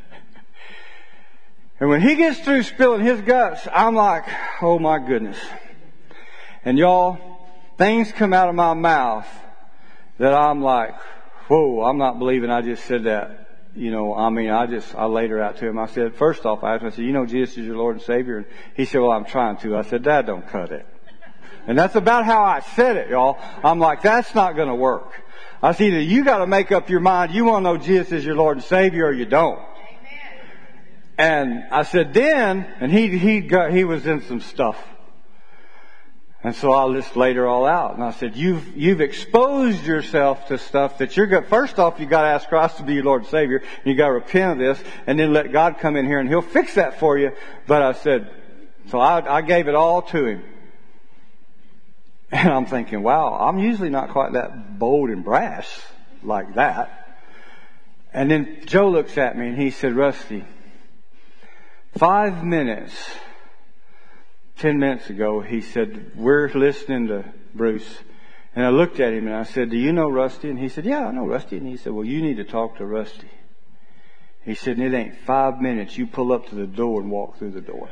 [SPEAKER 1] And when he gets through spilling his guts, I'm like, oh my goodness. And y'all, things come out of my mouth that I'm like, whoa, I'm not believing I just said that. You know, I mean, I just, I laid her out to him. I said, first off, I asked him, I said, you know Jesus is your Lord and Savior? And he said, well, I'm trying to. I said, Dad, don't cut it. And that's about how I said it, y'all. I'm like, that's not going to work. I said, either you got to make up your mind, you want to know Jesus is your Lord and Savior, or you don't. Amen. And I said, then, and he, he got, he was in some stuff. And so I just laid her all out. And I said, you've, you've exposed yourself to stuff that you're going, first off, you got to ask Christ to be your Lord and Savior. And you got to repent of this and then let God come in here and He'll fix that for you. But I said, so I, I gave it all to him. And I'm thinking, wow, I'm usually not quite that bold and brash like that. And then Joe looks at me and he said, Rusty, five minutes, ten minutes ago, he said, we're listening to Bruce. And I looked at him and I said, do you know Rusty? And he said, yeah, I know Rusty. And he said, well, you need to talk to Rusty. He said, and it ain't five minutes. You pull up to the door and walk through the door.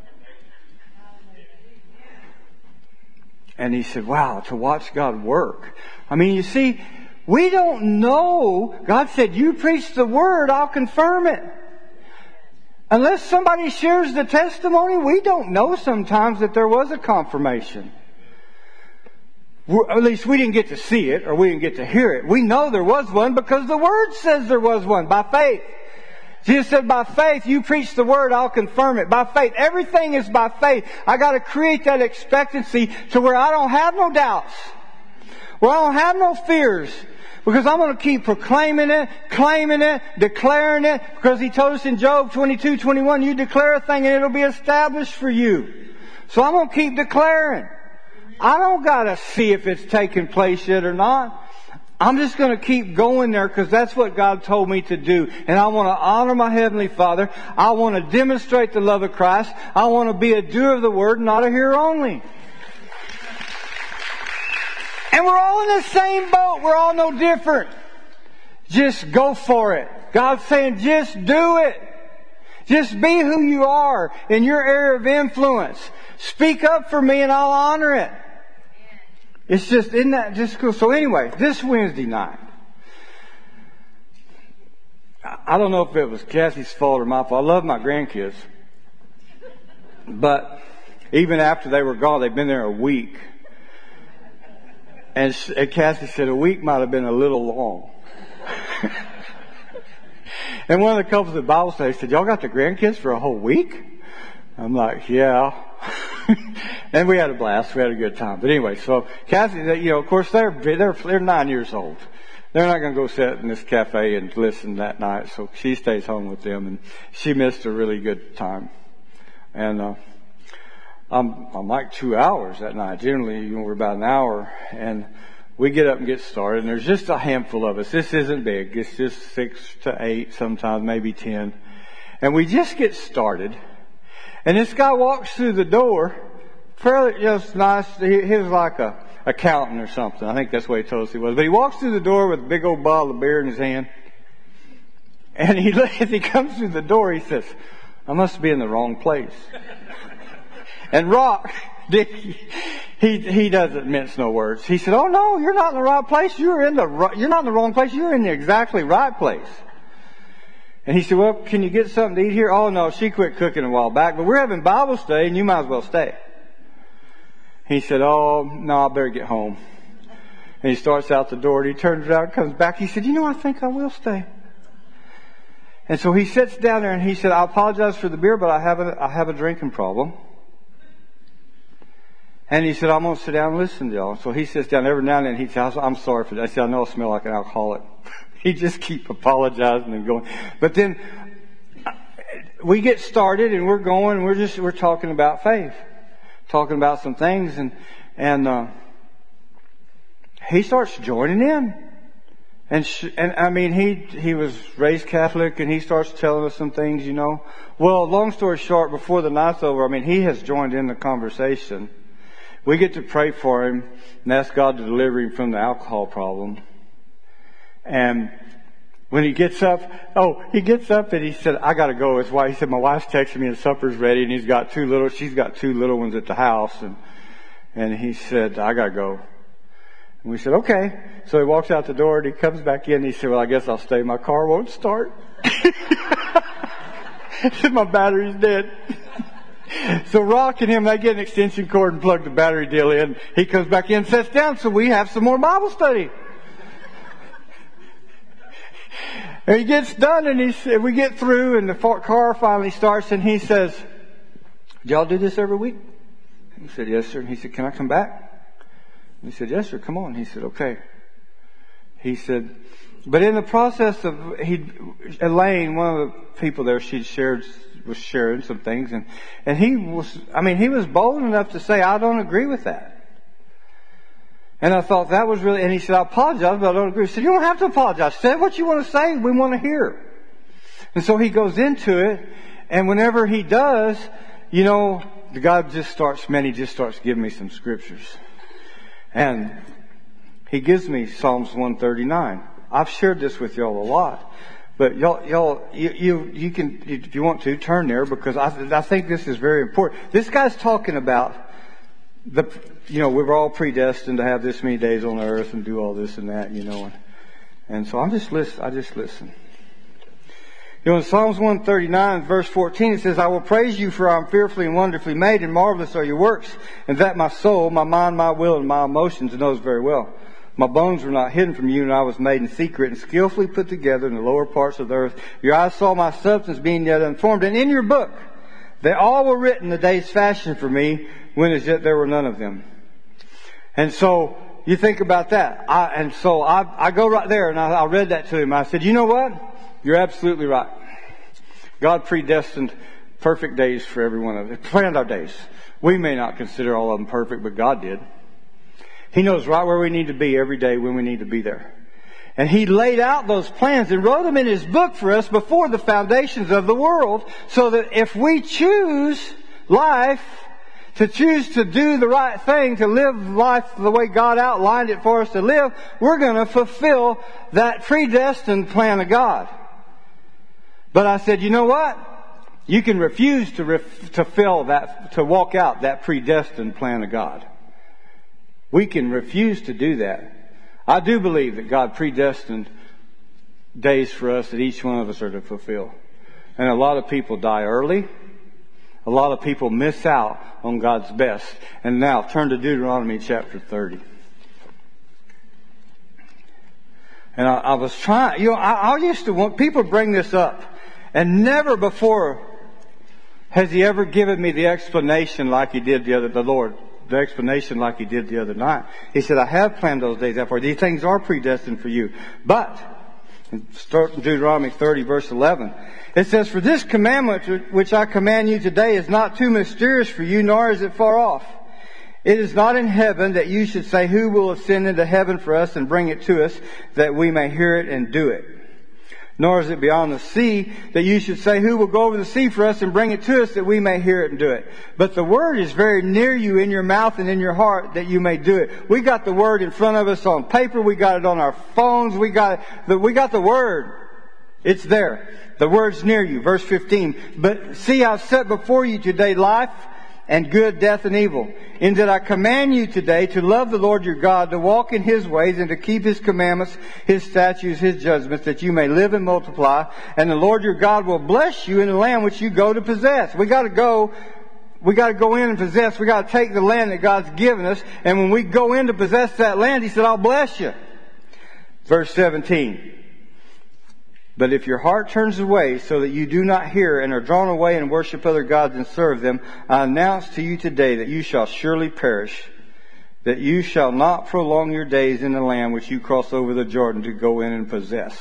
[SPEAKER 1] And he said, wow, to watch God work. I mean, you see, we don't know. God said, you preach the word, I'll confirm it. Unless somebody shares the testimony, we don't know sometimes that there was a confirmation. We're, at least we didn't get to see it or we didn't get to hear it. We know there was one because the Word says there was one by faith. Jesus said, by faith, you preach the Word, I'll confirm it. By faith. Everything is by faith. I got to create that expectancy to where I don't have no doubts. Where I don't have no fears. Because I'm going to keep proclaiming it, claiming it, declaring it. Because He told us in Job twenty-two twenty-one, you declare a thing and it'll be established for you. So I'm going to keep declaring. I don't got to see if it's taking place yet or not. I'm just going to keep going there because that's what God told me to do. And I want to honor my Heavenly Father. I want to demonstrate the love of Christ. I want to be a doer of the Word, not a hearer only. And we're all in the same boat. We're all no different. Just go for it. God's saying, just do it. Just be who you are in your area of influence. Speak up for me and I'll honor it. It's just, isn't that just cool? So anyway, this Wednesday night, I don't know if it was Cassie's fault or my fault. I love my grandkids. But even after they were gone, they've been there a week. And Cassie said a week might have been a little long. And one of the couples at Bible study said, y'all got the grandkids for a whole week? I'm like, yeah. And we had a blast. We had a good time. But anyway, so Cassie, you know, of course, they're, they're, they're nine years old. They're not going to go sit in this cafe and listen that night. So she stays home with them and she missed a really good time. And, uh, I'm, I'm like two hours that night. Generally, you know, we're about an hour and we get up and get started and there's just a handful of us. This isn't big. It's just six to eight, sometimes maybe ten. And we just get started. And this guy walks through the door, fairly just nice. He, he was like a accountant or something. I think that's what he told us he was. But he walks through the door with a big old bottle of beer in his hand. And he, as he comes through the door, he says, I must be in the wrong place. And Rock, he, he doesn't mince no words. He said, oh no, you're not in the right place. You're in the, you're not in the wrong place. You're in the exactly right place. And he said, well, can you get something to eat here? Oh no, she quit cooking a while back, but we're having Bible study and you might as well stay. He said, oh no, I better get home. And he starts out the door and he turns around, comes back. He said, you know, I think I will stay. And so he sits down there and he said, I apologize for the beer, but I have a, I have a drinking problem. And he said, I'm going to sit down and listen to y'all. So he sits down every now and then. He says, I'm sorry for that. I said, I know I smell like an alcoholic. He just keep apologizing and going. But then we get started and we're going and we're just, we're talking about faith. Talking about some things and, and, uh, he starts joining in. And, sh- and I mean, he, he was raised Catholic and he starts telling us some things, you know. Well, long story short, before the night's over, I mean, he has joined in the conversation. We get to pray for him and ask God to deliver him from the alcohol problem. And when he gets up, oh, he gets up and he said, I gotta go. His wife, he said, my wife's texting me and supper's ready and he's got two little, she's got two little ones at the house. And, and he said, I gotta go. And we said, okay. So he walks out the door and he comes back in and he said, well, I guess I'll stay. My car won't start. He said, my battery's dead. So Rock and him, they get an extension cord and plug the battery deal in. He comes back in, sits down, so we have some more Bible study. And he gets done and he said, we get through and the car finally starts and he says, do y'all do this every week? He said, yes, sir. And he said, can I come back? And he said, yes, sir, come on. He said, okay. He said, but in the process of, he, Elaine, one of the people there, she shared, was sharing some things and, and he was, I mean, he was bold enough to say, I don't agree with that. And I thought that was really, and he said, I apologize, but I don't agree. He said, you don't have to apologize. Say what you want to say. We want to hear. And so he goes into it. And whenever he does, you know, the God just starts, man, he just starts giving me some scriptures. And he gives me Psalms one thirty-nine. I've shared this with y'all a lot. But y'all, y'all, you, you, you can, if you want to, turn there because I, I think this is very important. This guy's talking about the, you know, we were all predestined to have this many days on earth and do all this and that, you know. And, and so I'm just listen, I just listen. You know, in Psalms one thirty-nine, verse fourteen, it says, I will praise you, for I am fearfully and wonderfully made, and marvelous are your works, and that my soul, my mind, my will, and my emotions knows very well. My bones were not hidden from you, and I was made in secret and skillfully put together in the lower parts of the earth. Your eyes saw my substance being yet unformed, and in your book they all were written, the days fashioned for me, when as yet there were none of them. And so, you think about that. I, and so I, I go right there, and I, I read that to him. I said, you know what? You're absolutely right. God predestined perfect days for every one of us. Planned our days. We may not consider all of them perfect, but God did. He knows right where we need to be every day when we need to be there. And He laid out those plans and wrote them in His book for us before the foundations of the world, so that if we choose life, to choose to do the right thing, to live life the way God outlined it for us to live, we're going to fulfill that predestined plan of God. But I said, you know what? You can refuse to ref- to fill that, to walk out that predestined plan of God. We can refuse to do that. I do believe that God predestined days for us that each one of us are to fulfill. And a lot of people die early. A lot of people miss out on God's best. And now turn to Deuteronomy chapter thirty. And I, I was trying, you know, I, I used to want, people bring this up. And never before has He ever given me the explanation like He did the other, the Lord, the explanation like He did the other night. He said, I have planned those days out for you. These things are predestined for you. But, start in Deuteronomy thirty verse eleven, it says, for this commandment which I command you today is not too mysterious for you, nor is it far off. It is not in heaven that you should say, who will ascend into heaven for us and bring it to us, that we may hear it and do it. Nor is it beyond the sea that you should say, who will go over the sea for us and bring it to us, that we may hear it and do it. But the word is very near you, in your mouth and in your heart, that you may do it. We got the word in front of us on paper. We got it on our phones. We got the, we got the word. It's there. The word's near you. Verse fifteen. But see, I've set before you today life and good, death and evil. In that I command you today to love the Lord your God, to walk in His ways and to keep His commandments, His statutes, His judgments, that you may live and multiply. And the Lord your God will bless you in the land which you go to possess. We got to go, we got to go in and possess. We got to take the land that God's given us. And when we go in to possess that land, He said, I'll bless you. Verse seventeen. But if your heart turns away so that you do not hear and are drawn away and worship other gods and serve them, I announce to you today that you shall surely perish, that you shall not prolong your days in the land which you cross over the Jordan to go in and possess.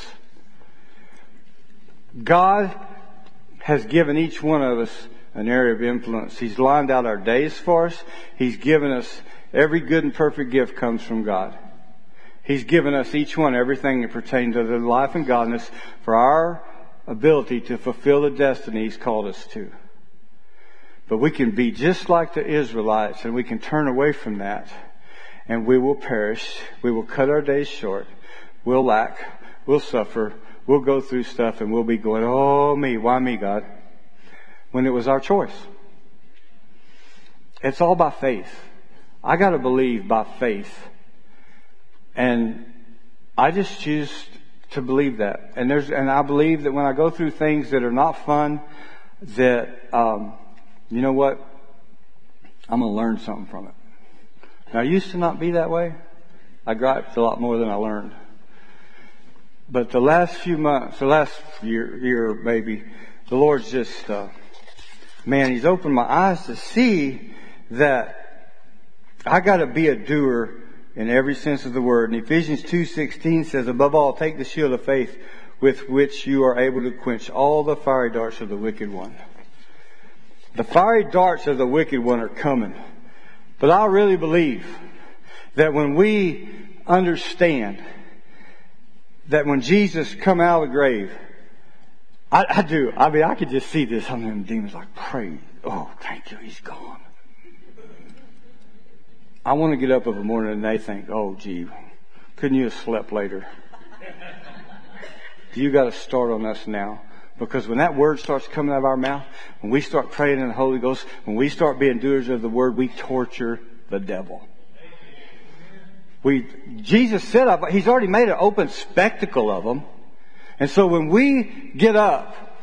[SPEAKER 1] God has given each one of us an area of influence. He's lined out our days for us. He's given us every good and perfect gift comes from God. He's given us each one everything that pertains to the life and godliness for our ability to fulfill the destiny He's called us to. But we can be just like the Israelites, and we can turn away from that, and we will perish. We will cut our days short. We'll lack. We'll suffer. We'll go through stuff, and we'll be going, oh me, why me, God? When it was our choice. It's all by faith. I got to believe by faith. And I just choose to believe that. And there's, and I believe that when I go through things that are not fun, that, um, you know what? I'm going to learn something from it. Now, I used to not be that way. I griped a lot more than I learned. But the last few months, the last year, year maybe, the Lord's just, uh, man, He's opened my eyes to see that I got to be a doer in every sense of the word. And Ephesians two sixteen says, above all, take the shield of faith with which you are able to quench all the fiery darts of the wicked one. The fiery darts of the wicked one are coming. But I really believe that when we understand that when Jesus come out of the grave, I, I do. I mean, I could just see this. Some of them demons like, pray. Oh, thank you. He's gone. I want to get up of a morning and they think, oh, gee, couldn't you have slept later? You got to start on us now. Because when that word starts coming out of our mouth, when we start praying in the Holy Ghost, when we start being doers of the word, we torture the devil. We, Jesus said, He's already made an open spectacle of them. And so when we get up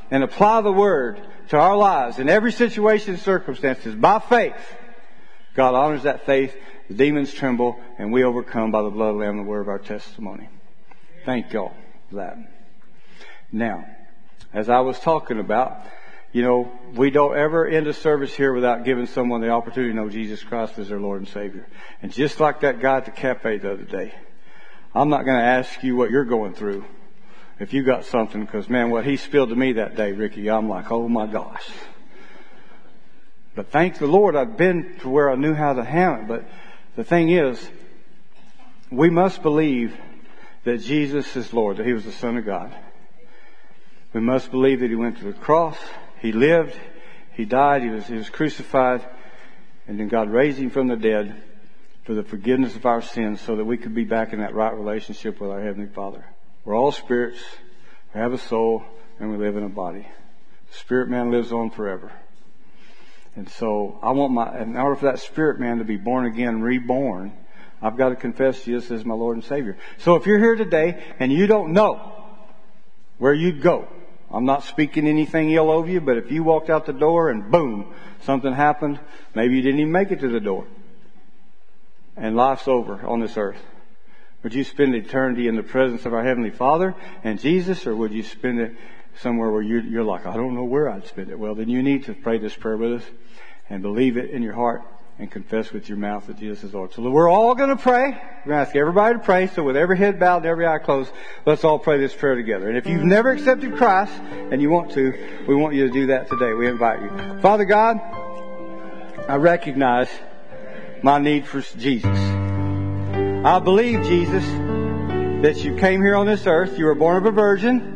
[SPEAKER 1] and apply the Word to our lives in every situation and circumstances by faith, God honors that faith. The demons tremble, and we overcome by the blood of the Lamb and the word of our testimony. Thank y'all for that. Now, as I was talking about, you know, we don't ever end a service here without giving someone the opportunity to know Jesus Christ as their Lord and Savior. And just like that guy at the cafe the other day, I'm not going to ask you what you're going through if you got something, because, man, what he spilled to me that day, Ricky, I'm like, oh my gosh. But thank the Lord I've been to where I knew how to handle it. But the thing is, we must believe that Jesus is Lord, that He was the Son of God. We must believe that He went to the cross, He lived, He died, He was, he was crucified, and then God raised Him from the dead for the forgiveness of our sins so that we could be back in that right relationship with our Heavenly Father. We're all spirits, we have a soul, and we live in a body. The spirit man lives on forever. And so I want my, in order for that spirit man to be born again, reborn, I've got to confess Jesus as my Lord and Savior. So if you're here today and you don't know where you'd go, I'm not speaking anything ill over you, but if you walked out the door and boom, something happened, maybe you didn't even make it to the door, and life's over on this earth, would you spend eternity in the presence of our Heavenly Father and Jesus, or would you spend it somewhere where you're, you're like, I don't know where I'd spend it? Well, then you need to pray this prayer with us and believe it in your heart and confess with your mouth that Jesus is Lord. So we're all going to pray. We're going to ask everybody to pray. So with every head bowed and every eye closed, let's all pray this prayer together. And if you've never accepted Christ and you want to, we want you to do that today. We invite you. Father God, I recognize my need for Jesus. I believe, Jesus, that you came here on this earth. You were born of a virgin.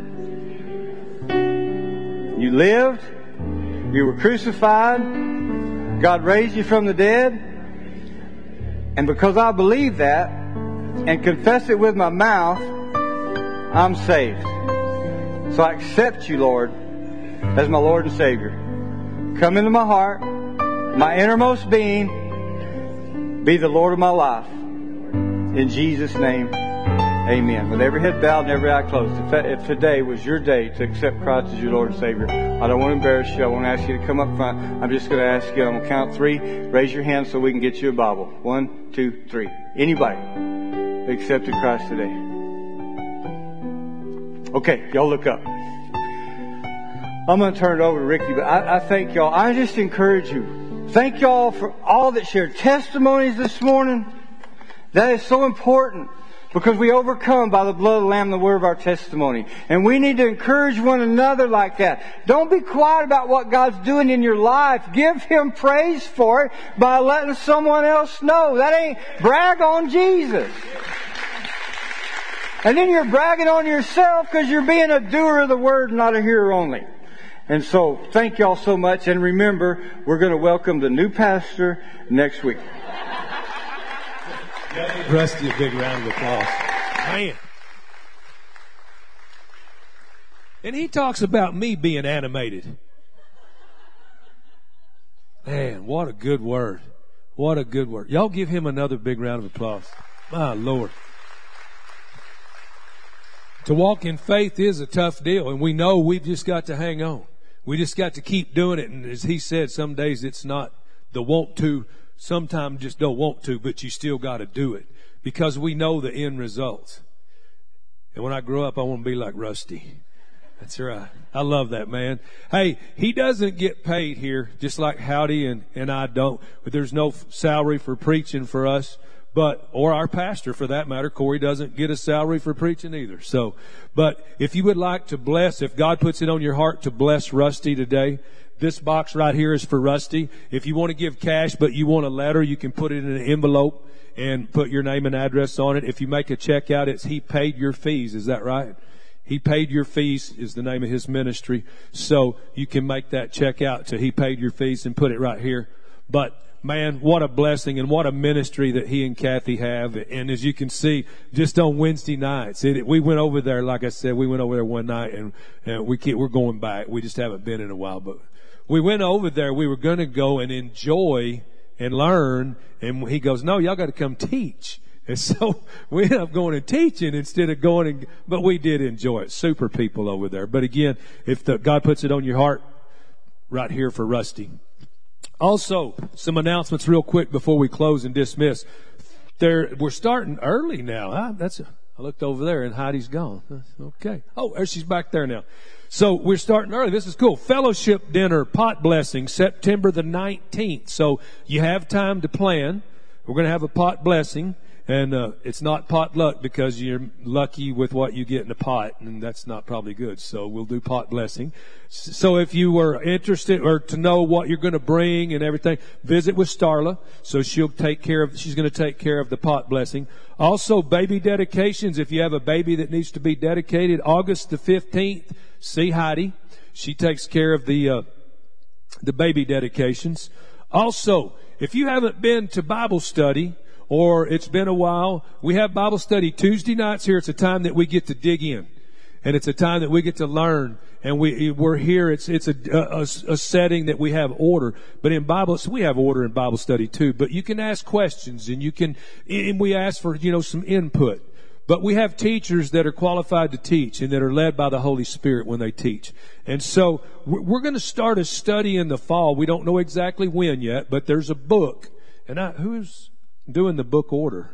[SPEAKER 1] You lived. You were crucified. God raised you from the dead. And because I believe that and confess it with my mouth, I'm saved. So I accept you, Lord, as my Lord and Savior. Come into my heart, my innermost being, be the Lord of my life. In Jesus' name, amen. With every head bowed and every eye closed, if, that, if today was your day to accept Christ as your Lord and Savior, I don't want to embarrass you. I want to ask you to come up front. I'm just going to ask you, I'm going to count three. Raise your hand so we can get you a Bible. One, two, three. Anybody who accepted Christ today? Okay, y'all look up. I'm going to turn it over to Ricky, but I, I thank y'all. I just encourage you. Thank y'all for all that shared testimonies this morning. That is so important. Because we overcome by the blood of the Lamb and the word of our testimony. And we need to encourage one another like that. Don't be quiet about what God's doing in your life. Give Him praise for it by letting someone else know. That ain't brag on Jesus. And then you're bragging on yourself because you're being a doer of the word, not a hearer only. And so, thank y'all so much. And remember, we're going to welcome the new pastor next week.
[SPEAKER 6] Rusty, a big round of applause. Man. And he talks about me being animated. Man, what a good word. What a good word. Y'all give him another big round of applause. My Lord. To walk in faith is a tough deal, and we know we've just got to hang on. We just got to keep doing it. And as he said, some days it's not the want to. Sometimes just don't want to, but you still got to do it because we know the end results. And when I grow up, I want to be like Rusty. That's right. I love that, man. Hey, he doesn't get paid here, just like Howdy and, and I don't. But there's no salary for preaching for us, but, or our pastor for that matter. Corey doesn't get a salary for preaching either. So, but if you would like to bless, if God puts it on your heart to bless Rusty today, this box right here is for Rusty. If you want to give cash, but you want a letter, you can put it in an envelope and put your name and address on it. If you make a check out, it's He Paid Your Fees. Is that right? He Paid Your Fees is the name of his ministry. So you can make that check out to He Paid Your Fees and put it right here. But man, what a blessing and what a ministry that he and Kathy have. And as you can see, just on Wednesday nights, it, we went over there, like I said, we went over there one night and, and we keep, we're going back. We just haven't been in a while, but we went over there. We were going to go and enjoy and learn. And he goes, no, y'all got to come teach. And so we ended up going and teaching instead of going and, but we did enjoy it. Super people over there. But again, if the, God puts it on your heart, right here for Rusty. Also, some announcements real quick before we close and dismiss. There, we're starting early now. Huh? That's, I looked over there and Heidi's gone. Okay. Oh, there she's back there now. So we're starting early. This is cool. Fellowship dinner, pot blessing, September the nineteenth. So you have time to plan. We're going to have a pot blessing. And uh, it's not potluck because you're lucky with what you get in the pot, and that's not probably good. So we'll do pot blessing. So if you were interested or to know what you're going to bring and everything, visit with Starla. So she'll take care of. She's going to take care of the pot blessing. Also, baby dedications. If you have a baby that needs to be dedicated, August the fifteenth, see Heidi. She takes care of the uh, the baby dedications. Also, if you haven't been to Bible study, or it's been a while, we have Bible study Tuesday nights here. It's a time that we get to dig in. And it's a time that we get to learn. And we, we're here. It's, it's a, a, a setting that we have order. But in Bible, so we have order in Bible study too. But you can ask questions and you can, and we ask for, you know, some input. But we have teachers that are qualified to teach and that are led by the Holy Spirit when they teach. And so we're going to start a study in the fall. We don't know exactly when yet, but there's a book. And I, who's doing the book order?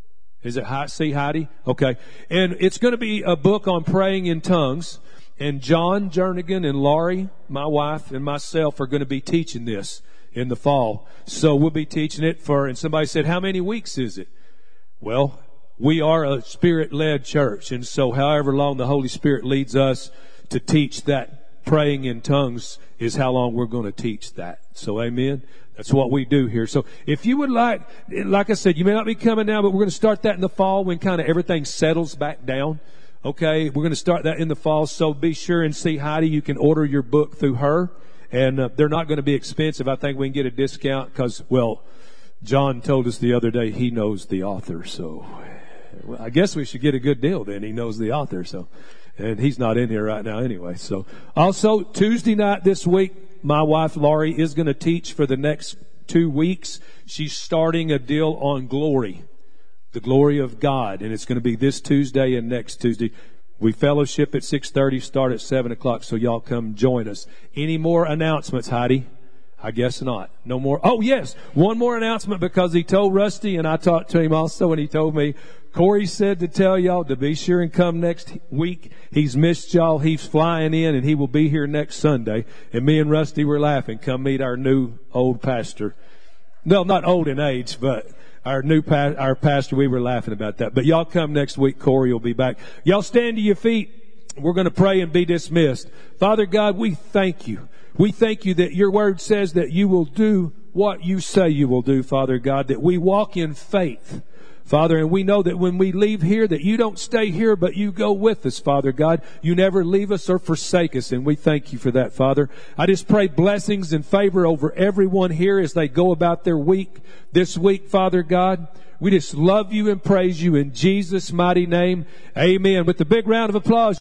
[SPEAKER 6] Is it see Heidi? Okay. And it's going to be a book on praying in tongues. And John Jernigan and Laurie, my wife, and myself are going to be teaching this in the fall. So we'll be teaching it for, and somebody said, how many weeks is it? Well, we are a Spirit-led church. And so however long the Holy Spirit leads us to teach that praying in tongues is how long we're going to teach that. So amen. That's what we do here. So if you would like, like I said, you may not be coming now, but we're going to start that in the fall when kind of everything settles back down. Okay, we're going to start that in the fall. So be sure and see Heidi. You can order your book through her, and uh, they're not going to be expensive. I think we can get a discount because, well, John told us the other day he knows the author. So well, I guess we should get a good deal then. He knows the author. So, and he's not in here right now anyway. So also Tuesday night this week, my wife, Laurie, is going to teach for the next two weeks. She's starting a deal on glory, the glory of God. And it's going to be this Tuesday and next Tuesday. We fellowship at six thirty, start at seven o'clock, so y'all come join us. Any more announcements, Heidi? I guess not. No more. Oh, yes. One more announcement because he told Rusty, and I talked to him also, and he told me, Corey said to tell y'all to be sure and come next week. He's missed y'all. He's flying in, and he will be here next Sunday. And me and Rusty were laughing. Come meet our new old pastor. No, not old in age, but our new pa- our pastor. We were laughing about that. But y'all come next week. Corey will be back. Y'all stand to your feet. We're going to pray and be dismissed. Father God, we thank you. We thank you that your word says that you will do what you say you will do, Father God, that we walk in faith, Father, and we know that when we leave here that you don't stay here, but you go with us, Father God. You never leave us or forsake us, and we thank you for that, Father. I just pray blessings and favor over everyone here as they go about their week this week, Father God. We just love you and praise you in Jesus' mighty name. Amen. With a big round of applause.